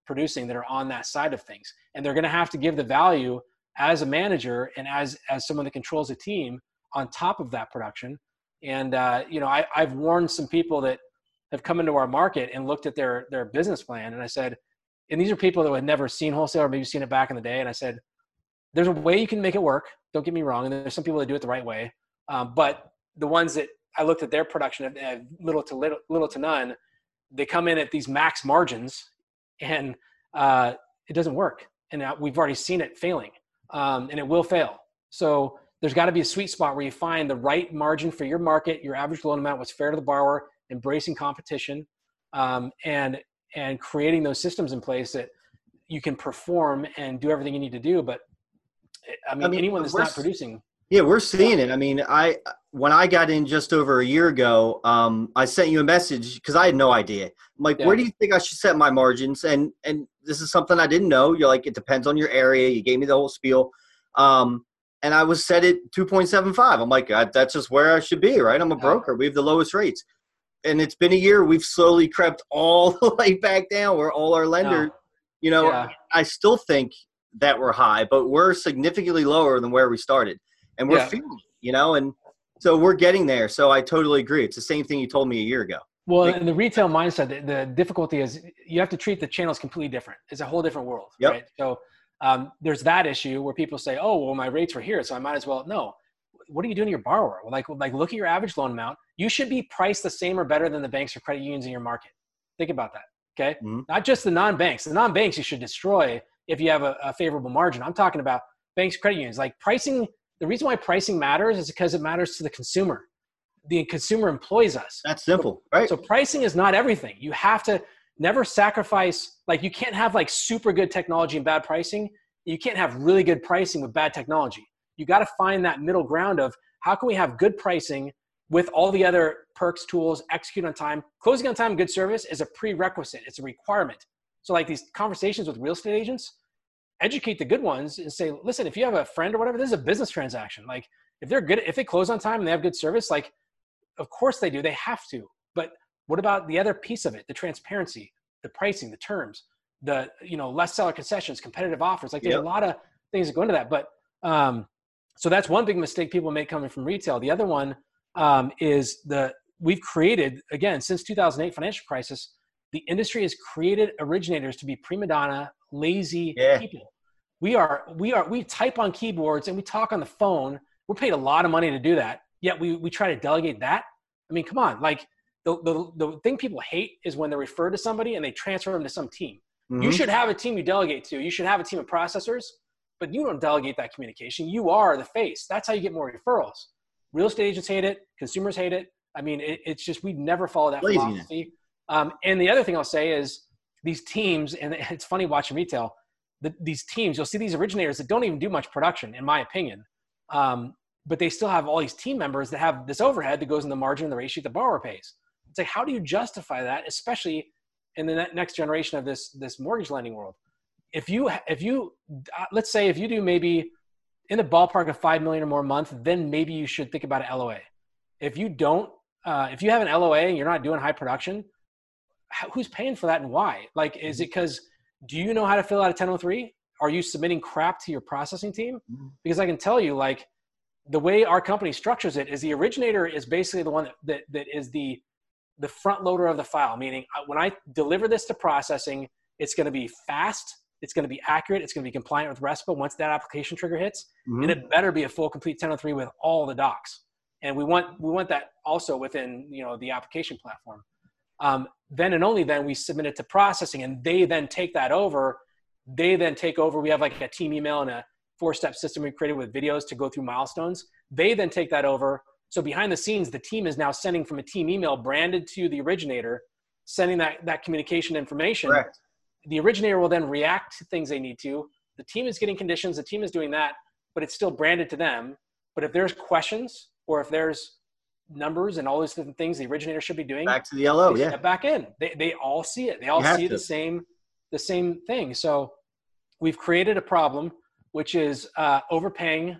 producing that are on that side of things. And they're going to have to give the value as a manager and as someone that controls a team on top of that production. And, I've warned some people that have come into our market and looked at their business plan. And I said, and these are people that had never seen wholesale or maybe seen it back in the day. And I said, there's a way you can make it work. Don't get me wrong. And there's some people that do it the right way. But the ones that I looked at their production at little to none, they come in at these max margins and it doesn't work. And we've already seen it failing and it will fail. So there's got to be a sweet spot where you find the right margin for your market, your average loan amount, what's fair to the borrower, embracing competition, and creating those systems in place that you can perform and do everything you need to do. But I mean anyone that's not producing. Yeah, we're seeing it. I mean, when I got in just over a year ago, I sent you a message because I had no idea. I'm like, where do you think I should set my margins? And this is something I didn't know. You're like, it depends on your area. You gave me the whole spiel. And I was set at 2.75. I'm like, that's just where I should be, right? I'm a broker. We have the lowest rates. And it's been a year. We've slowly crept all the way back down where all our lenders, I still think that we're high, but we're significantly lower than where we started. And we're feeling it, and so we're getting there. So I totally agree. It's the same thing you told me a year ago. Well, in the retail mindset, the difficulty is you have to treat the channels completely different. It's a whole different world, right? So there's that issue where people say, oh, well, my rates were here, so I might as well. No, what are you doing to your borrower? Like look at your average loan amount. You should be priced the same or better than the banks or credit unions in your market. Think about that, okay? Mm-hmm. Not just the non-banks. The non-banks you should destroy if you have a favorable margin. I'm talking about banks, credit unions. Like pricing, the reason why pricing matters is because it matters to the consumer. The consumer employs us. That's simple, right? So pricing is not everything. You have to never sacrifice, like you can't have like super good technology and bad pricing. You can't have really good pricing with bad technology. You got to find that middle ground of how can we have good pricing with all the other perks, tools, execute on time. Closing on time, good service is a prerequisite. It's a requirement. So like these conversations with real estate agents, educate the good ones and say, listen, if you have a friend or whatever, this is a business transaction. Like if they're good, if they close on time and they have good service, like of course they do, they have to. But what about the other piece of it? The transparency, the pricing, the terms, the, less seller concessions, competitive offers. Like there's a lot of things that go into that. But so that's one big mistake people make coming from retail. The other one is we've created, again, since 2008 financial crisis, the industry has created originators to be prima donna, lazy people. We type on keyboards and we talk on the phone. We're paid a lot of money to do that. Yet we try to delegate that. I mean, come on. Like the thing people hate is when they refer to somebody and they transfer them to some team. Mm-hmm. You should have a team you delegate to. You should have a team of processors, but you don't delegate that communication. You are the face. That's how you get more referrals. Real estate agents hate it. Consumers hate it. I mean, it's just, we've never followed that philosophy. And the other thing I'll say is these teams, and it's funny watching retail, these teams, you'll see these originators that don't even do much production, in my opinion. But they still have all these team members that have this overhead that goes in the margin and the rate sheet the borrower pays. It's like, how do you justify that, especially in the next generation of this mortgage lending world? If you let's say if you do maybe in the ballpark of 5 million or more a month, then maybe you should think about an LOA. If you don't, if you have an LOA and you're not doing high production, who's paying for that and why? Like, is it because, do you know how to fill out a 1003? Are you submitting crap to your processing team? Because I can tell you, like, the way our company structures it is the originator is basically the one that is the front loader of the file, meaning when I deliver this to processing, it's going to be fast, it's going to be accurate, it's going to be compliant with RESPA once that application trigger hits, and it better be a full complete 1003 with all the docs. And we want that also within the application platform. Then and only then we submit it to processing, and they then take that over. They then take over. We have like a team email and a 4-step system we created with videos to go through milestones. They then take that over. So behind the scenes, the team is now sending from a team email branded to the originator, sending that communication information. Correct. The originator will then react to things they need to. The team is getting conditions. The team is doing that, but it's still branded to them. But if there's questions or if there's numbers and all those different things the originator should be doing, back to the LO, step back in. They all see it. They all see the same thing. So we've created a problem, which is overpaying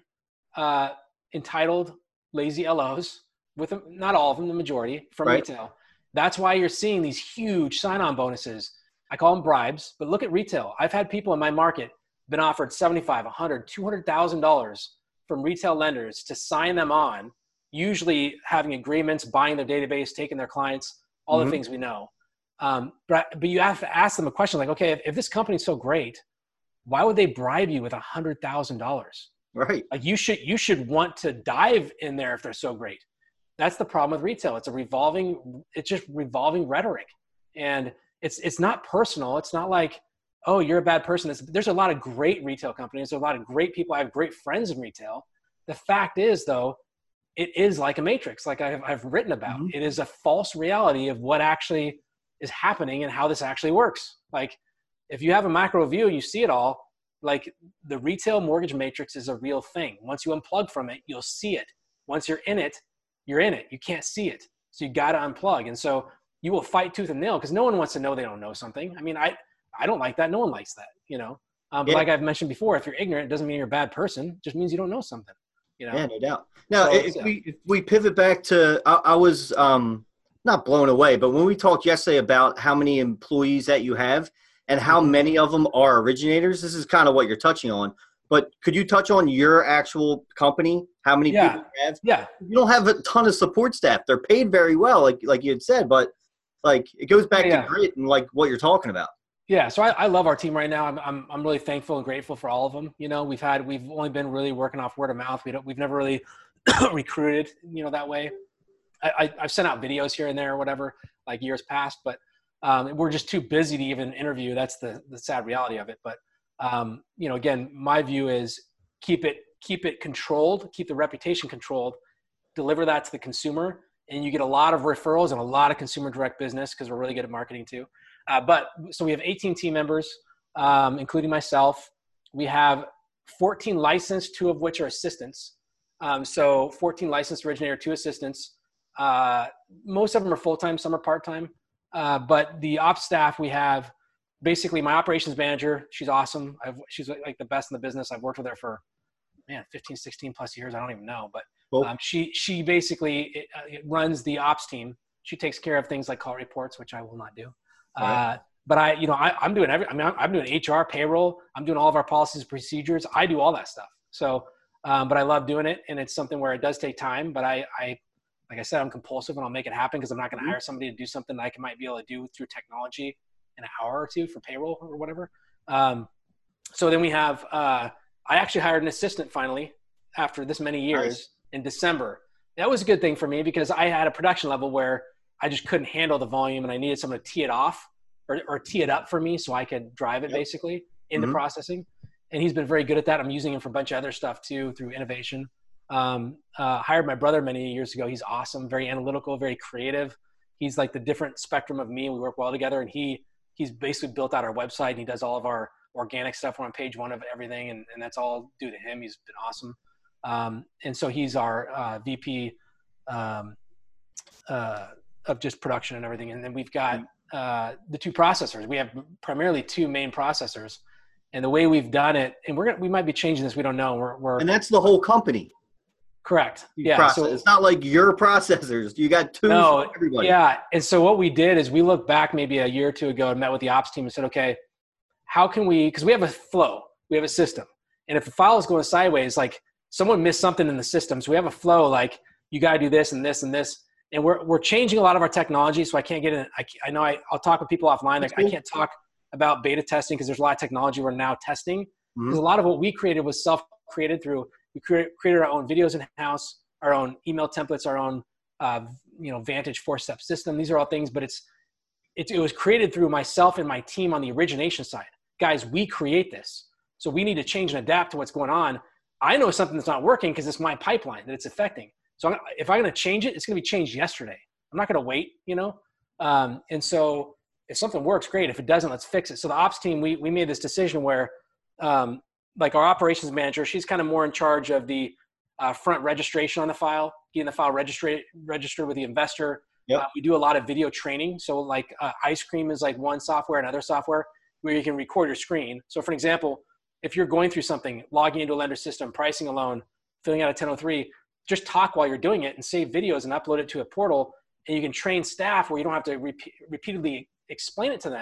entitled lazy LOs, with them, not all of them, the majority from retail. That's why you're seeing these huge sign-on bonuses. I call them bribes, but look at retail. I've had people in my market been offered $75, $100, $200,000 from retail lenders to sign them on, usually having agreements, buying their database, taking their clients, all the things we know. But you have to ask them a question like, okay, if this company's so great, why would they bribe you with $100,000? Right. Like you should want to dive in there if they're so great. That's the problem with retail. It's just revolving rhetoric. And it's not personal. It's not like, oh, you're a bad person. There's a lot of great retail companies. There's a lot of great people. I have great friends in retail. The fact is, though, it is like a matrix, like I've written about. It is a false reality of what actually is happening and how this actually works. Like if you have a macro view, you see it all. Like the retail mortgage matrix is a real thing. Once you unplug from it, you'll see it. Once you're in it, you're in it. You can't see it. So you got to unplug. And so you will fight tooth and nail because no one wants to know they don't know something. I mean, I don't like that. No one likes that, you know? But like I've mentioned before, if you're ignorant, it doesn't mean you're a bad person. It just means you don't know something, you know? Yeah, no doubt. Now, so, if we pivot back to, I was not blown away, but when we talked yesterday about how many employees that you have and how many of them are originators, this is kind of what you're touching on. But could you touch on your actual company? How many people you have? Yeah. You don't have a ton of support staff. They're paid very well, like you had said, but like it goes back to grit and like what you're talking about. Yeah. So I love our team right now. I'm really thankful and grateful for all of them. You know, we've only been really working off word of mouth. We've never really recruited, you know, that way. I've sent out videos here and there or whatever, like years past, but we're just too busy to even interview. That's the sad reality of it. But you know, again, my view is keep it controlled, keep the reputation controlled, deliver that to the consumer, and you get a lot of referrals and a lot of consumer direct business because we're really good at marketing too. So we have 18 team members, including myself. We have 14 licensed, 2 of which are assistants. So 14 licensed originator, 2 assistants. Most of them are full-time, some are part-time. But the ops staff, we have basically my operations manager. She's awesome. She's like the best in the business. I've worked with her for 15, 16 plus years. I don't even know, but she basically runs the ops team. She takes care of things like call reports, which I will not do. Right. But I'm doing I'm doing HR, payroll. I'm doing all of our policies and procedures. I do all that stuff. So, but I love doing it. And it's something where it does take time, but like I said, I'm compulsive and I'll make it happen because I'm not going to hire somebody to do something that I might be able to do through technology in an hour or two for payroll or whatever. So then we have, I actually hired an assistant finally after this many years in December. That was a good thing for me because I had a production level where I just couldn't handle the volume and I needed someone to tee it off or tee it up for me so I could drive it basically into processing. And he's been very good at that. I'm using him for a bunch of other stuff too through innovation. Hired my brother many years ago. He's awesome, very analytical, very creative. He's like the different spectrum of me. We work well together, and he's basically built out our website. And he does all of our organic stuff. We're on page 1 of everything, and that's all due to him. He's been awesome. And so he's our VP of just production and everything. And then we've got the 2 processors. We have primarily 2 main processors. And the way we've done it, and we might be changing this. We don't know. And that's the whole company. Correct. Yeah. So it's not like your processors. You got 2 for everybody. Yeah. And so what we did is we looked back maybe a year or 2 ago and met with the ops team and said, okay, how can we, because we have a flow, we have a system. And if the file is going sideways, like someone missed something in the system. So we have a flow, like you got to do this and this and this. And we're changing a lot of our technology. So I can't get in. I know I'll talk with people offline. Like I can't talk about beta testing because there's a lot of technology we're now testing. Because a lot of what we created was self-created through, we created our own videos in-house, our own email templates, our own, Vantage 4-step system. These are all things, but it was created through myself and my team on the origination side. Guys, we create this. So we need to change and adapt to what's going on. I know something that's not working because it's my pipeline that it's affecting. So if I'm going to change it, it's going to be changed yesterday. I'm not going to wait, And so if something works, great. If it doesn't, let's fix it. So the ops team, we made this decision where, like our operations manager, she's kind of more in charge of the front registration on the file, getting the file registered with the investor. Yep. We do a lot of video training. So like Ice Cream is like one software and other software where you can record your screen. So for an example, if you're going through something, logging into a lender system, pricing a loan, filling out a 1003, just talk while you're doing it and save videos and upload it to a portal. And you can train staff where you don't have to repeatedly explain it to them.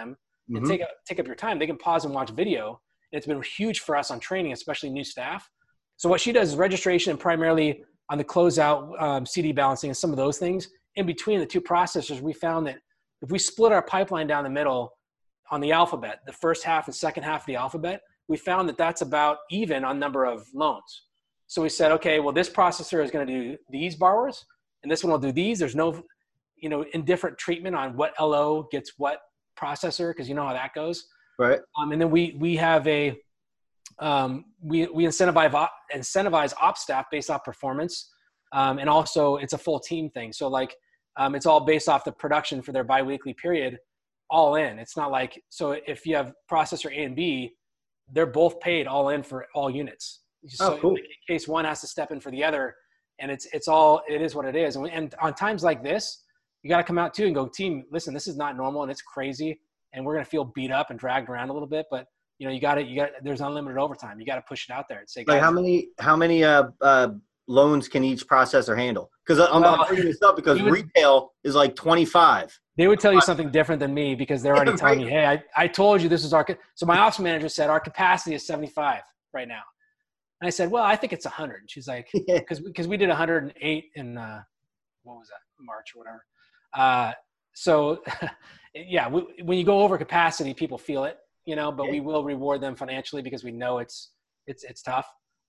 and take up your time. They can pause and watch video. And it's been huge for us on training, especially new staff. So what she does is registration and primarily on the closeout, CD balancing and some of those things. In between the two processors, we found that if we split our pipeline down the middle on the alphabet, the first half and second half of the alphabet, we found that that's about even on number of loans. So we said, okay, well, this processor is going to do these borrowers, and this one will do these. There's no, indifferent treatment on what LO gets what processor, because you know how that goes. Right. And then we have we incentivize ops staff based off performance, and also it's a full team thing. So like it's all based off the production for their biweekly period, all in. It's not like, so if you have processor A and B, they're both paid all in for all units. So cool. in case one has to step in for the other, and it is what it is. And on times like this, you got to come out too and go, team, listen, this is not normal and it's crazy, and we're going to feel beat up and dragged around a little bit, but you got there's unlimited overtime. You got to push it out there and say, like, how many loans can each processor handle? Because I'm bringing this up because retail is like 25. They would tell you something different than me because they're already telling me, hey, I told you this is so my ops manager said our capacity is 75 right now. And I said, well, I think it's 100. She's like, because we did 108 in, what was that, March or whatever. So yeah, when you go over capacity, people feel it, but we will reward them financially because we know it's tough.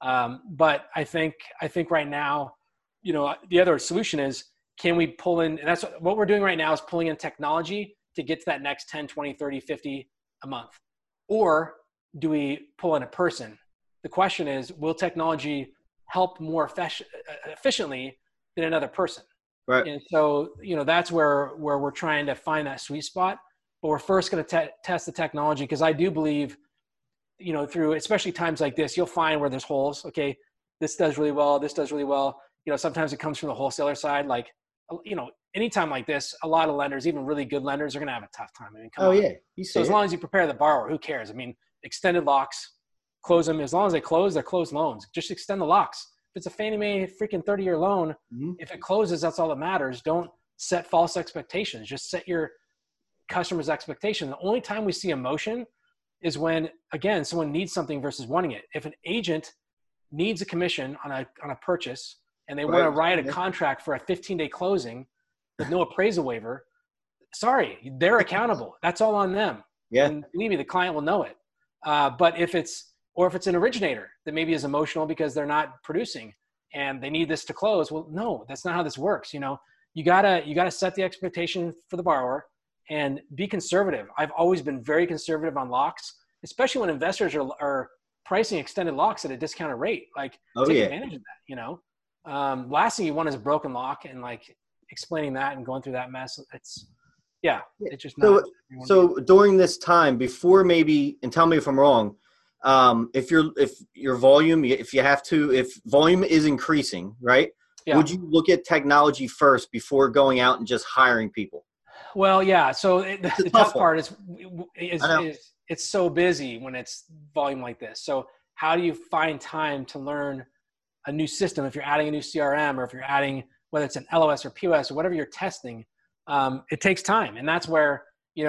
But I think right now, the other solution is, can we pull in, and that's what we're doing right now, is pulling in technology to get to that next 10, 20, 30, 50 a month. Or do we pull in a person? The question is, will technology help more efficiently than another person? Right. And so, that's where we're trying to find that sweet spot. But we're first going to test the technology, because I do believe, through especially times like this, you'll find where there's holes. Okay, this does really well. This does really well. Sometimes it comes from the wholesaler side. Like, anytime like this, a lot of lenders, even really good lenders, are going to have a tough time. I mean, come on. Yeah. So as long as you prepare the borrower, who cares? I mean, extended locks, close them. As long as they close, they're closed loans. Just extend the locks. If it's a Fannie Mae freaking 30-year loan, if it closes, that's all that matters. Don't set false expectations. Just set your customer's expectation. The only time we see emotion is when, again, someone needs something versus wanting it. If an agent needs a commission on a purchase and they want to write a contract for a 15-day closing with no appraisal waiver, sorry, they're accountable. That's all on them. Yeah. And believe me, the client will know it. But if it's an originator that maybe is emotional because they're not producing and they need this to close, well, no, that's not how this works. You gotta set the expectation for the borrower and be conservative. I've always been very conservative on locks, especially when investors are pricing extended locks at a discounted rate. Like, take advantage of that. Last thing you want is a broken lock, and like explaining that and going through that mess. It's just not. So during this time, before maybe, and tell me if I'm wrong, if your volume, if volume is increasing, right? Yeah. Would you look at technology first before going out and just hiring people? Well, yeah. So the tough part is it's so busy when it's volume like this. So how do you find time to learn a new system? If you're adding a new CRM, or if you're adding, whether it's an LOS or POS or whatever you're testing, it takes time. And that's where,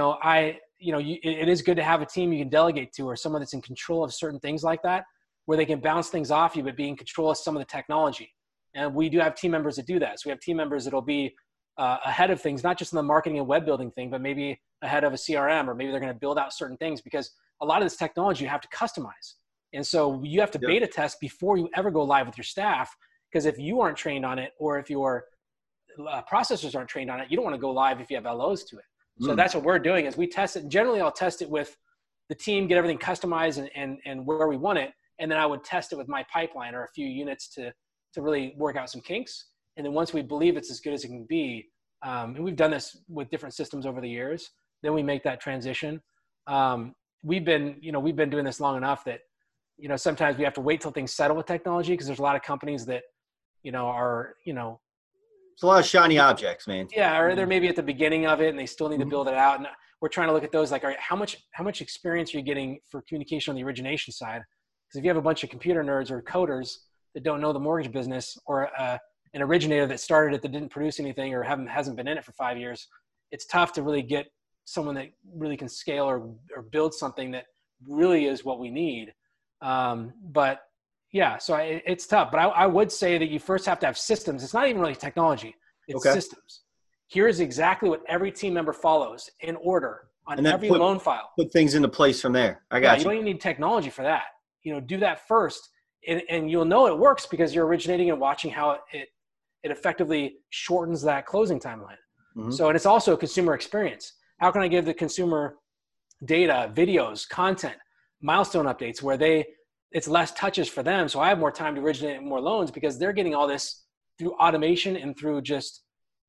it is good to have a team you can delegate to, or someone that's in control of certain things like that, where they can bounce things off you, but be in control of some of the technology. And we do have team members that do that. So we have team members that'll be ahead of things, not just in the marketing and web building thing, but maybe ahead of a CRM, or maybe they're going to build out certain things, because a lot of this technology you have to customize. And so you have to beta test before you ever go live with your staff, because if you aren't trained on it, or if your processors aren't trained on it, you don't want to go live if you have LOs to it. So that's what we're doing, is we test it. Generally, I'll test it with the team, get everything customized and where we want it. And then I would test it with my pipeline or a few units to really work out some kinks. And then once we believe it's as good as it can be, and we've done this with different systems over the years, then we make that transition. We've been doing this long enough that, sometimes we have to wait till things settle with technology, because there's a lot of companies that, are. It's a lot of shiny objects, man. Yeah, or they're maybe at the beginning of it and they still need to build it out. And we're trying to look at those, like, all right, how much experience are you getting for communication on the origination side? Because if you have a bunch of computer nerds or coders that don't know the mortgage business, or an originator that started it that didn't produce anything or hasn't been in it for 5 years, it's tough to really get someone that really can scale or build something that really is what we need. But yeah, so it's tough, but I would say that you first have to have systems. It's not even really technology, it's systems. Here's exactly what every team member follows in order on every loan file. Put things into place from there. I got you. You don't even need technology for that. Do that first, and you'll know it works because you're originating and watching how it effectively shortens that closing timeline. Mm-hmm. So, and it's also a consumer experience. How can I give the consumer data, videos, content, milestone updates where it's less touches for them, so I have more time to originate more loans because they're getting all this through automation and through just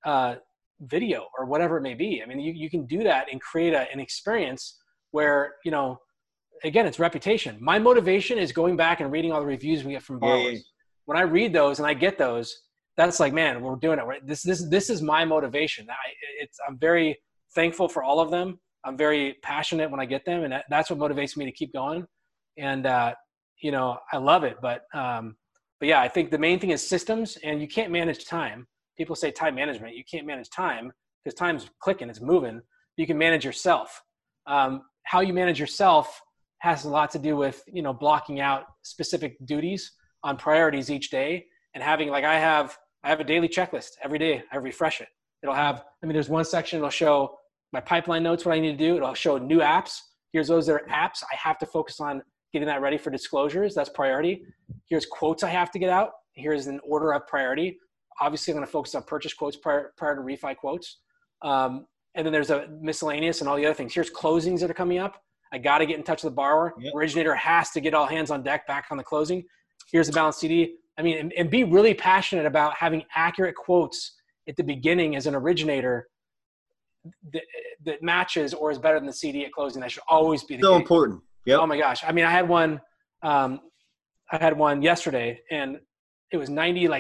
video or whatever it may be. I mean, you can do that and create an experience where, again, it's reputation. My motivation is going back and reading all the reviews we get from borrowers. Yeah. When I read those and I get those, that's like, man, we're doing it right. This is my motivation. I'm very thankful for all of them. I'm very passionate when I get them, and that's what motivates me to keep going. And I love it. But yeah, I think the main thing is systems, and you can't manage time. People say time management. You can't manage time because time's clicking, it's moving. You can manage yourself. How you manage yourself has a lot to do with, blocking out specific duties on priorities each day, and having, like, I have a daily checklist every day. I refresh it. It'll have, there's one section, it'll show my pipeline notes, what I need to do. It'll show new apps. Here's those that are apps. I have to focus on getting that ready for disclosures. That's priority. Here's quotes I have to get out. Here's an order of priority. Obviously, I'm going to focus on purchase quotes prior to refi quotes. And then there's a miscellaneous and all the other things. Here's closings that are coming up. I got to get in touch with the borrower. Yep. Originator has to get all hands on deck back on the closing. Here's the balance CD. And be really passionate about having accurate quotes at the beginning as an originator that matches or is better than the CD at closing. That should always be the case. Important. Yep. Oh my gosh. I had one yesterday, and it was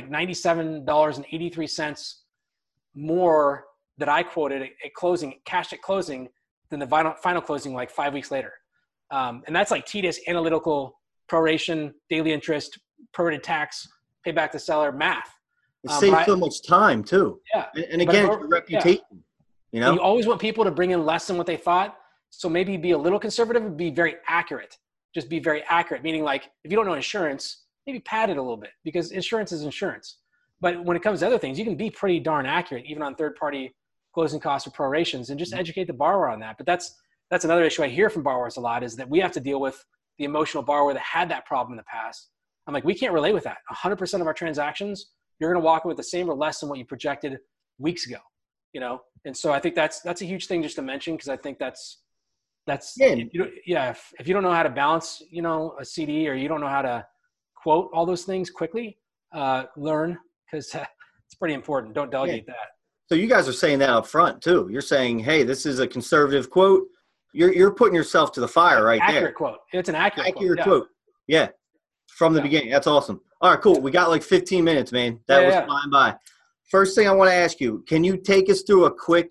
$97.83 more that I quoted at closing, cashed at closing, than the final closing like 5 weeks later. And that's like tedious analytical proration, daily interest, prorated tax, pay back the seller math. It saves so much time too. Yeah. And again, it's your reputation. Yeah. You always want people to bring in less than what they thought. So maybe be a little conservative and be very accurate. Just be very accurate. Meaning, like, if you don't know insurance, maybe pad it a little bit, because insurance is insurance. But when it comes to other things, you can be pretty darn accurate, even on third-party closing costs or prorations, and just educate the borrower on that. But that's another issue I hear from borrowers a lot, is that we have to deal with the emotional borrower that had that problem in the past. I'm like, we can't relate with that. 100% of our transactions, you're going to walk away with the same or less than what you projected weeks ago, And so I think that's a huge thing just to mention, because I think that's if you don't know how to balance, a CD, or you don't know how to quote all those things quickly, learn, because it's pretty important. Don't delegate that. So you guys are saying that up front too. You're saying, hey, this is a conservative quote. You're putting yourself to the fire right there. Accurate quote. It's an accurate quote. Yeah. From the beginning. That's awesome. All right, cool. We got like 15 minutes, man. That was flying by. First thing I want to ask you, can you take us through a quick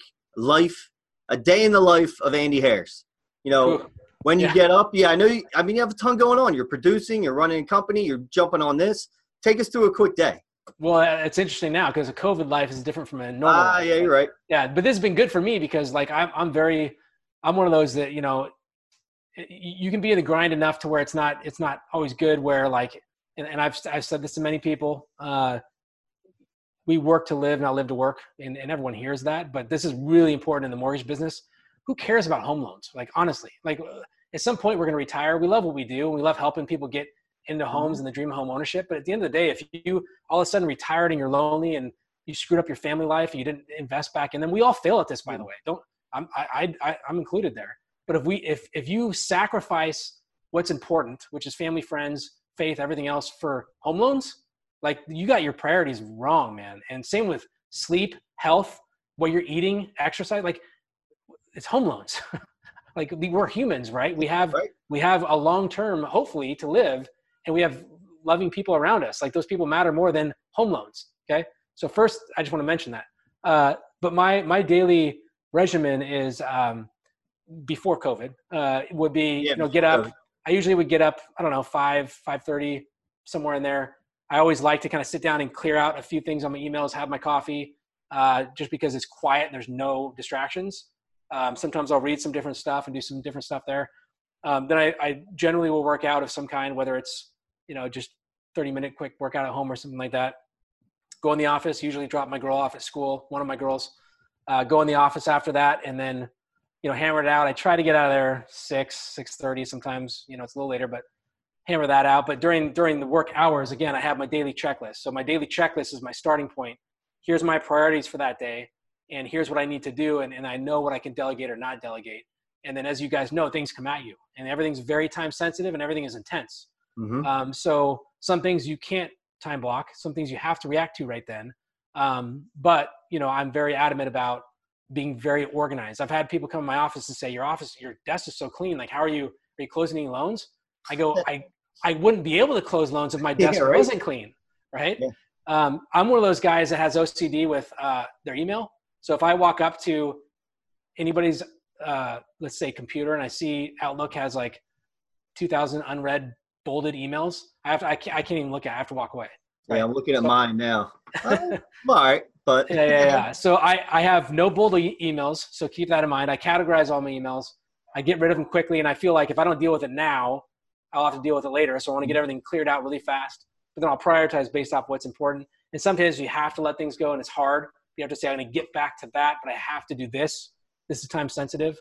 a day in the life of Andy Harris? When you get up, I know you have a ton going on. You're producing, you're running a company, you're jumping on this. Take us through a quick day. Well, it's interesting now because a COVID life is different from a normal life. Yeah, you're right. Yeah, but this has been good for me because, like, I'm one of those that, you can be in the grind enough to where it's not always good, where, like, and I've said this to many people, we work to live, not live to work. And everyone hears that, but this is really important in the mortgage business. Who cares about home loans? Like, honestly, like, at some point we're going to retire. We love what we do. We love helping people get into homes and the dream of home ownership. But at the end of the day, if you all of a sudden retired and you're lonely and you screwed up your family life and you didn't invest back in them, we all fail at this, by the way. I'm included there. But if you sacrifice what's important, which is family, friends, faith, everything else, for home loans, like, you got your priorities wrong, man. And same with sleep, health, what you're eating, exercise. Like, it's home loans. Like, we're humans, right? We have a long-term, hopefully, to live, and we have loving people around us. Like, those people matter more than home loans. Okay. So first, I just want to mention that. But my daily regimen is, before COVID, would be, get up. I usually would get up, 5:30, somewhere in there. I always like to kind of sit down and clear out a few things on my emails, have my coffee, just because it's quiet and there's no distractions. Sometimes I'll read some different stuff and do some different stuff there. Then I generally will work out of some kind, whether it's, just 30-minute quick workout at home or something like that. Go in the office, usually drop my girl off at school, one of my girls, go in the office after that, and then, hammer it out. I try to get out of there 6:30 sometimes, it's a little later, but hammer that out. But during the work hours, again, I have my daily checklist. So my daily checklist is my starting point. Here's my priorities for that day, and here's what I need to do, and I know what I can delegate or not delegate. And then, as you guys know, things come at you, and everything's very time sensitive, and everything is intense. Mm-hmm. So some things you can't time block, some things you have to react to right then. But I'm very adamant about being very organized. I've had people come in my office and say, your desk is so clean. Like, are you closing any loans? I go, I wouldn't be able to close loans if my desk wasn't clean. Right. Yeah. I'm one of those guys that has OCD with their email. So if I walk up to anybody's, let's say, computer, and I see Outlook has like 2,000 unread bolded emails, I can't even look at it. I have to walk away. Right? Yeah, I'm looking at mine now. All right, but yeah. So I have no bold emails, so keep that in mind. I categorize all my emails. I get rid of them quickly, and I feel like if I don't deal with it now, I'll have to deal with it later. So I want to get everything cleared out really fast. But then I'll prioritize based off what's important. And sometimes you have to let things go, and it's hard. You have to say, I'm going to get back to that, but I have to do this. This is time sensitive.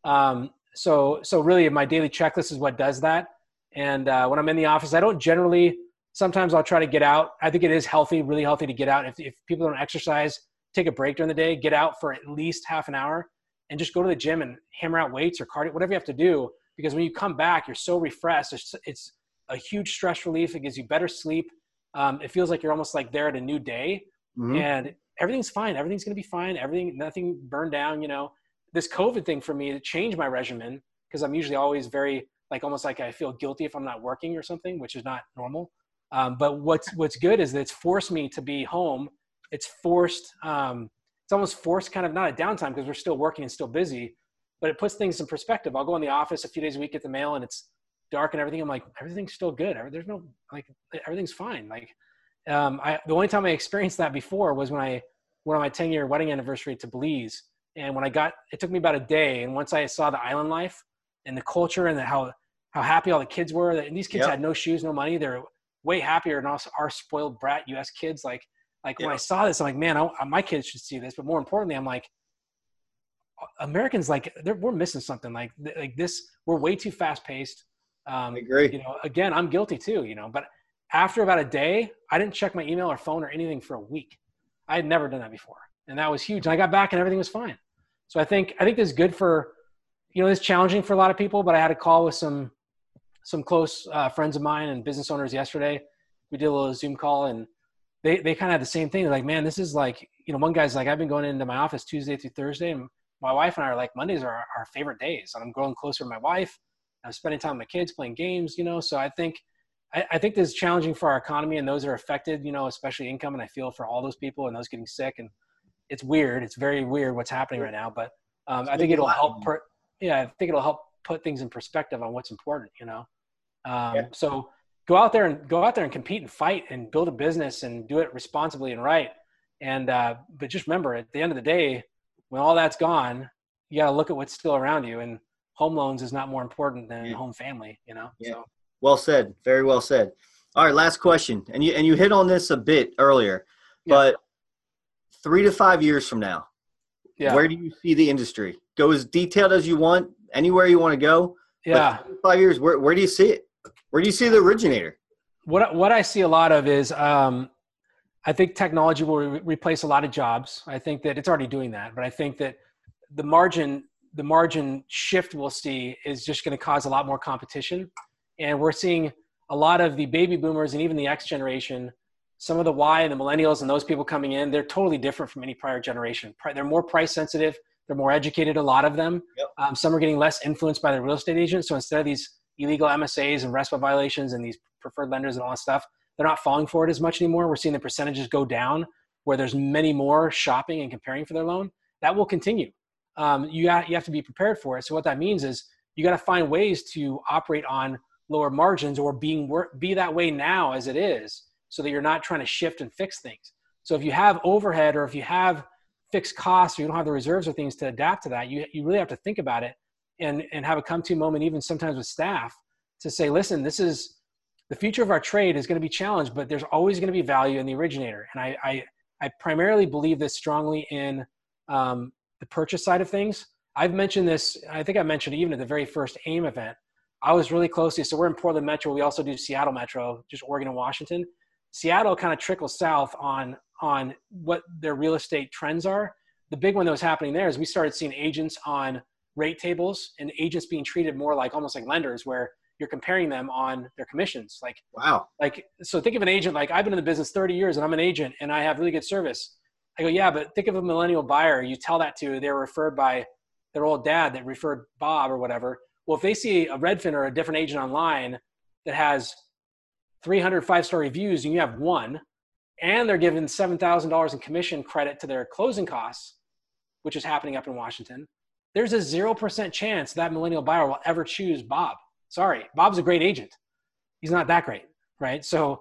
So really, my daily checklist is what does that. And when I'm in the office, I don't generally. Sometimes I'll try to get out. I think it is healthy, really healthy to get out. If people don't exercise, take a break during the day, get out for at least half an hour and just go to the gym and hammer out weights or cardio, whatever you have to do. Because when you come back, you're so refreshed. It's a huge stress relief. It gives you better sleep. It feels like you're almost like there at a new day. Mm-hmm. And everything's fine. Everything's going to be fine. Nothing burned down. This COVID thing for me, it changed my regimen because I'm usually always very almost like I feel guilty if I'm not working or something, which is not normal. But what's good is that it's forced me to be home. It's almost forced kind of not a downtime because we're still working and still busy, but it puts things in perspective. I'll go in the office a few days a week, get the mail, and it's dark and everything. I'm like, everything's still good. There's no, everything's fine. The only time I experienced that before was when I went on my 10-year wedding anniversary to Belize. And when it took me about a day. And once I saw the island life and the culture and how happy all the kids were, and these kids had no shoes, no money. They're way happier than our spoiled brat U.S. kids. When I saw this, I'm like, man, my kids should see this. But more importantly, I'm like, Americans, we're missing something. Like this, we're way too fast paced. I agree. Again, I'm guilty too. But after about a day, I didn't check my email or phone or anything for a week. I had never done that before, and that was huge. And I got back, and everything was fine. So I think this is good for, it's challenging for a lot of people. But I had a call with some close friends of mine and business owners yesterday. We did a little Zoom call, and they kind of had the same thing. They're like, man, this is one guy's like, I've been going into my office Tuesday through Thursday, and my wife and I are like, Mondays are our favorite days. And I'm growing closer to my wife. I'm spending time with my kids, playing games, So I think this is challenging for our economy and those that are affected, especially income. And I feel for all those people and those getting sick. And it's weird. It's very weird what's happening right now. But I think it'll help. I think it'll help put things in perspective on what's important, So go out there and compete and fight and build a business and do it responsibly and right. And, but just remember, at the end of the day, when all that's gone, you got to look at what's still around you, and home loans is not more important than home family, Yeah. So. Well said. Very well said. All right. Last question. And you hit on this a bit earlier, but 3 to 5 years from now, where do you see the industry? Go as detailed as you want, anywhere you want to go. Yeah. 5 years, where do you see it? Where do you see the originator? What I see a lot of is I think technology will replace a lot of jobs. I think that it's already doing that, but I think that the margin shift we'll see is just going to cause a lot more competition. And we're seeing a lot of the baby boomers and even the X generation, some of the Y and the millennials and those people coming in, they're totally different from any prior generation. They're more price sensitive. They're more educated, a lot of them. Yep. Some are getting less influenced by the real estate agents. So instead of these illegal MSAs and RESPA violations and these preferred lenders and all that stuff, they're not falling for it as much anymore. We're seeing the percentages go down where there's many more shopping and comparing for their loan. That will continue. You have to be prepared for it. So what that means is you got to find ways to operate on lower margins or be that way now as it is, so that you're not trying to shift and fix things. So if you have overhead or if you have fixed costs or you don't have the reserves or things to adapt to that, you really have to think about it and have a come to moment, even sometimes with staff, to say, listen, this is the future of our trade is going to be challenged, but there's always going to be value in the originator. And I primarily believe this strongly in the purchase side of things. I've mentioned this, I think I mentioned it even at the very first AIM event. I was really closely, so we're in Portland Metro. We also do Seattle Metro, just Oregon and Washington. Seattle kind of trickles south on what their real estate trends are. The big one that was happening there is we started seeing agents on rate tables and agents being treated more like almost like lenders, where you're comparing them on their commissions. Like, wow. Like, so think of an agent, like I've been in the business 30 years and I'm an agent and I have really good service. I go, yeah, but think of a millennial buyer. You tell that to, they're referred by their old dad that referred Bob or whatever. Well, if they see a Redfin or a different agent online that has 300 5-star reviews and you have one, and they're given $7,000 in commission credit to their closing costs, which is happening up in Washington, there's a 0% chance that millennial buyer will ever choose Bob. Sorry, Bob's a great agent. He's not that great, right? So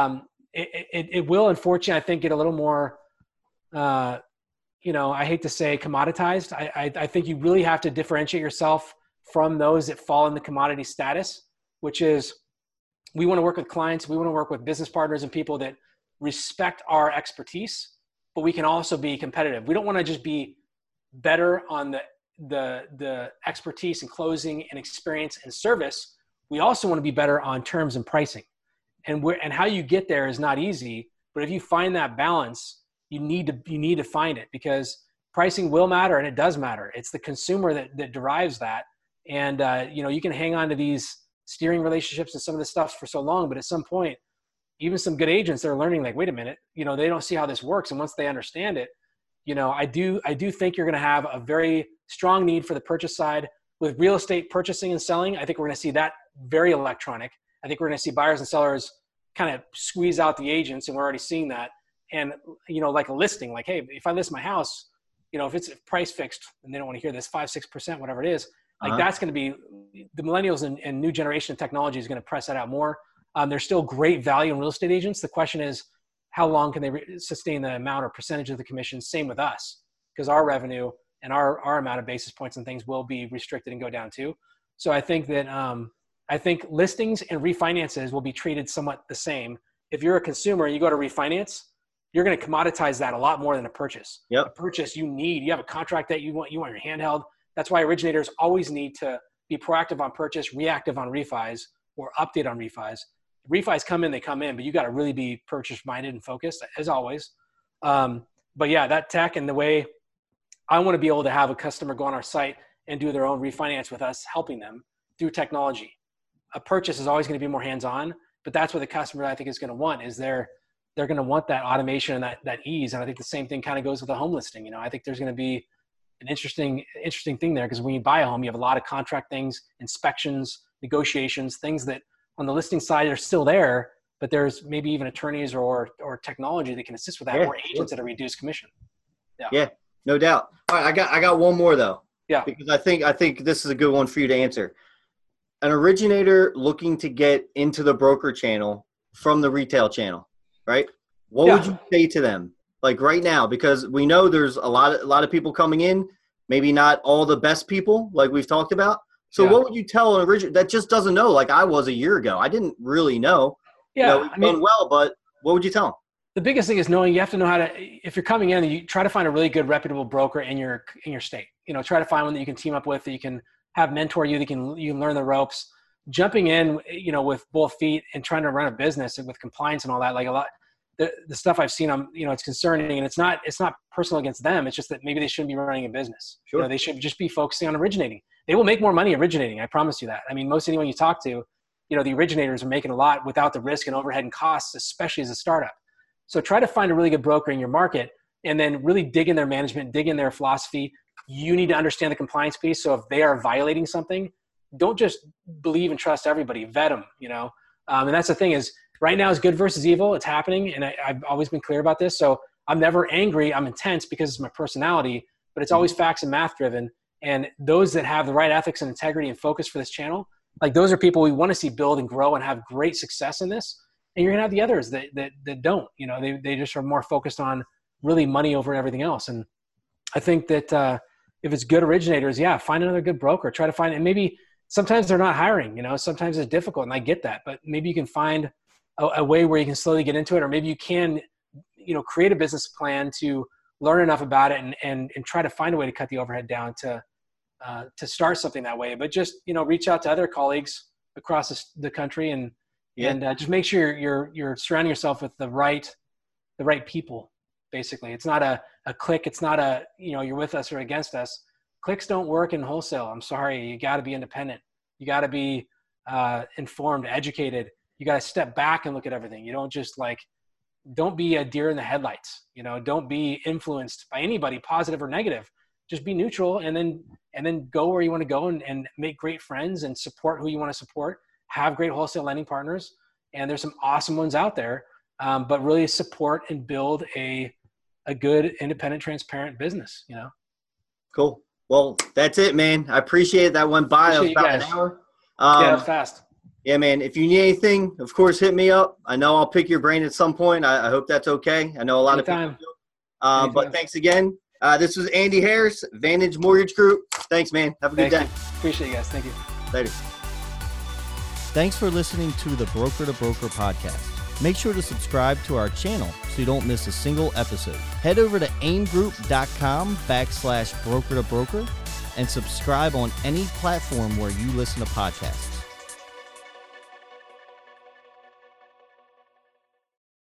it will, unfortunately, I think, get a little more, I hate to say commoditized. I think you really have to differentiate yourself from those that fall in the commodity status, which is we want to work with clients. We want to work with business partners and people that respect our expertise, but we can also be competitive. We don't want to just be better on the expertise and closing and experience and service. We also want to be better on terms and pricing. And how you get there is not easy, but if you find that balance, you need to find it, because pricing will matter and it does matter. It's the consumer that derives that. And you can hang on to these steering relationships and some of this stuff for so long, but at some point, even some good agents are learning, like, wait a minute, they don't see how this works. And once they understand it, I do think you're going to have a very strong need for the purchase side with real estate purchasing and selling. I think we're going to see that very electronic. I think we're going to see buyers and sellers kind of squeeze out the agents, and we're already seeing that. And, like a listing, like, hey, if I list my house, if it's price fixed and they don't want to hear this 5-6%, whatever it is, like that's going to be the millennials and new generation of technology is going to press that out more. There's still great value in real estate agents. The question is, how long can they sustain the amount or percentage of the commission? Same with us, because our revenue and our amount of basis points and things will be restricted and go down too. So I think that I think listings and refinances will be treated somewhat the same. If you're a consumer and you go to refinance, you're going to commoditize that a lot more than a purchase. Yep. A purchase, you have a contract that you want your handheld. That's why originators always need to be proactive on purchase, reactive on refis, or update on refis. Refis come in, they come in, but you got to really be purchase minded and focused, as always. But yeah, that tech and the way I want to be able to have a customer go on our site and do their own refinance with us, helping them through technology. A purchase is always going to be more hands-on, but that's what the customer, I think, is going to want, is they're going to want that automation and that ease. And I think the same thing kind of goes with a home listing. I think there's going to be an interesting thing there, because when you buy a home, you have a lot of contract things, inspections, negotiations, things that on the listing side are still there, but there's maybe even attorneys or technology that can assist with that, or agents at a reduced commission. Yeah, no doubt. All right, I got one more though. Yeah. Because I think this is a good one for you to answer. An originator looking to get into the broker channel from the retail channel, right? What would you say to them, like right now? Because we know there's a lot of people coming in, maybe not all the best people, like we've talked about. So what would you tell an originator that just doesn't know, like I was a year ago? I didn't really know. Yeah, we've done well, but what would you tell them? The biggest thing is knowing you have to know how to, if you're coming in, you try to find a really good, reputable broker in your state. Try to find one that you can team up with, that you can have mentor you, that you can learn the ropes. Jumping in, with both feet and trying to run a business with compliance and all that, like a lot, the stuff I've seen, it's concerning, and it's not personal against them. It's just that maybe they shouldn't be running a business. Sure. They should just be focusing on originating. They will make more money originating. I promise you that. I mean, most anyone you talk to, the originators are making a lot without the risk and overhead and costs, especially as a startup. So try to find a really good broker in your market, and then really dig in their management, dig in their philosophy. You need to understand the compliance piece. So if they are violating something, don't just believe and trust everybody. Vet them, and that's the thing is, right now is good versus evil. It's happening. And I've always been clear about this. So I'm never angry. I'm intense because it's my personality, but it's always facts and math driven. And those that have the right ethics and integrity and focus for this channel, like those are people we want to see build and grow and have great success in this. And you're going to have the others that don't, they just are more focused on really money over everything else. And I think that if it's good originators, yeah, find another good broker. Try to find, and maybe sometimes they're not hiring, you know, sometimes it's difficult, and I get that, but maybe you can find a way where you can slowly get into it, or maybe you can, you know, create a business plan to learn enough about it and try to find a way to cut the overhead down to start something that way. But just, you know, reach out to other colleagues across the country and just make sure you're surrounding yourself with the right people. Basically, it's not a clique. It's not a, you know, you're with us or against us. Cliques don't work in wholesale. I'm sorry. You got to be independent. You got to be informed, educated. You got to step back and look at everything. You don't just don't be a deer in the headlights. You know, don't be influenced by anybody, positive or negative. Just be neutral, and then go where you want to go and make great friends and support who you want to support. Have great wholesale lending partners, and there's some awesome ones out there. But really support and build a good, independent, transparent business. You know. Cool. Well, that's it, man. I appreciate it. That went by about an hour. Yeah, that's fast. Yeah, man. If you need anything, of course, hit me up. I know I'll pick your brain at some point. I hope that's okay. I know a lot of people do. But thanks again. This was Andy Harris, Vantage Mortgage Group. Thanks, man. Have a good day. Appreciate you guys. Thank you. Later. Thanks for listening to the Broker to Broker podcast. Make sure to subscribe to our channel so you don't miss a single episode. Head over to aimgroup.com/broker to broker and subscribe on any platform where you listen to podcasts.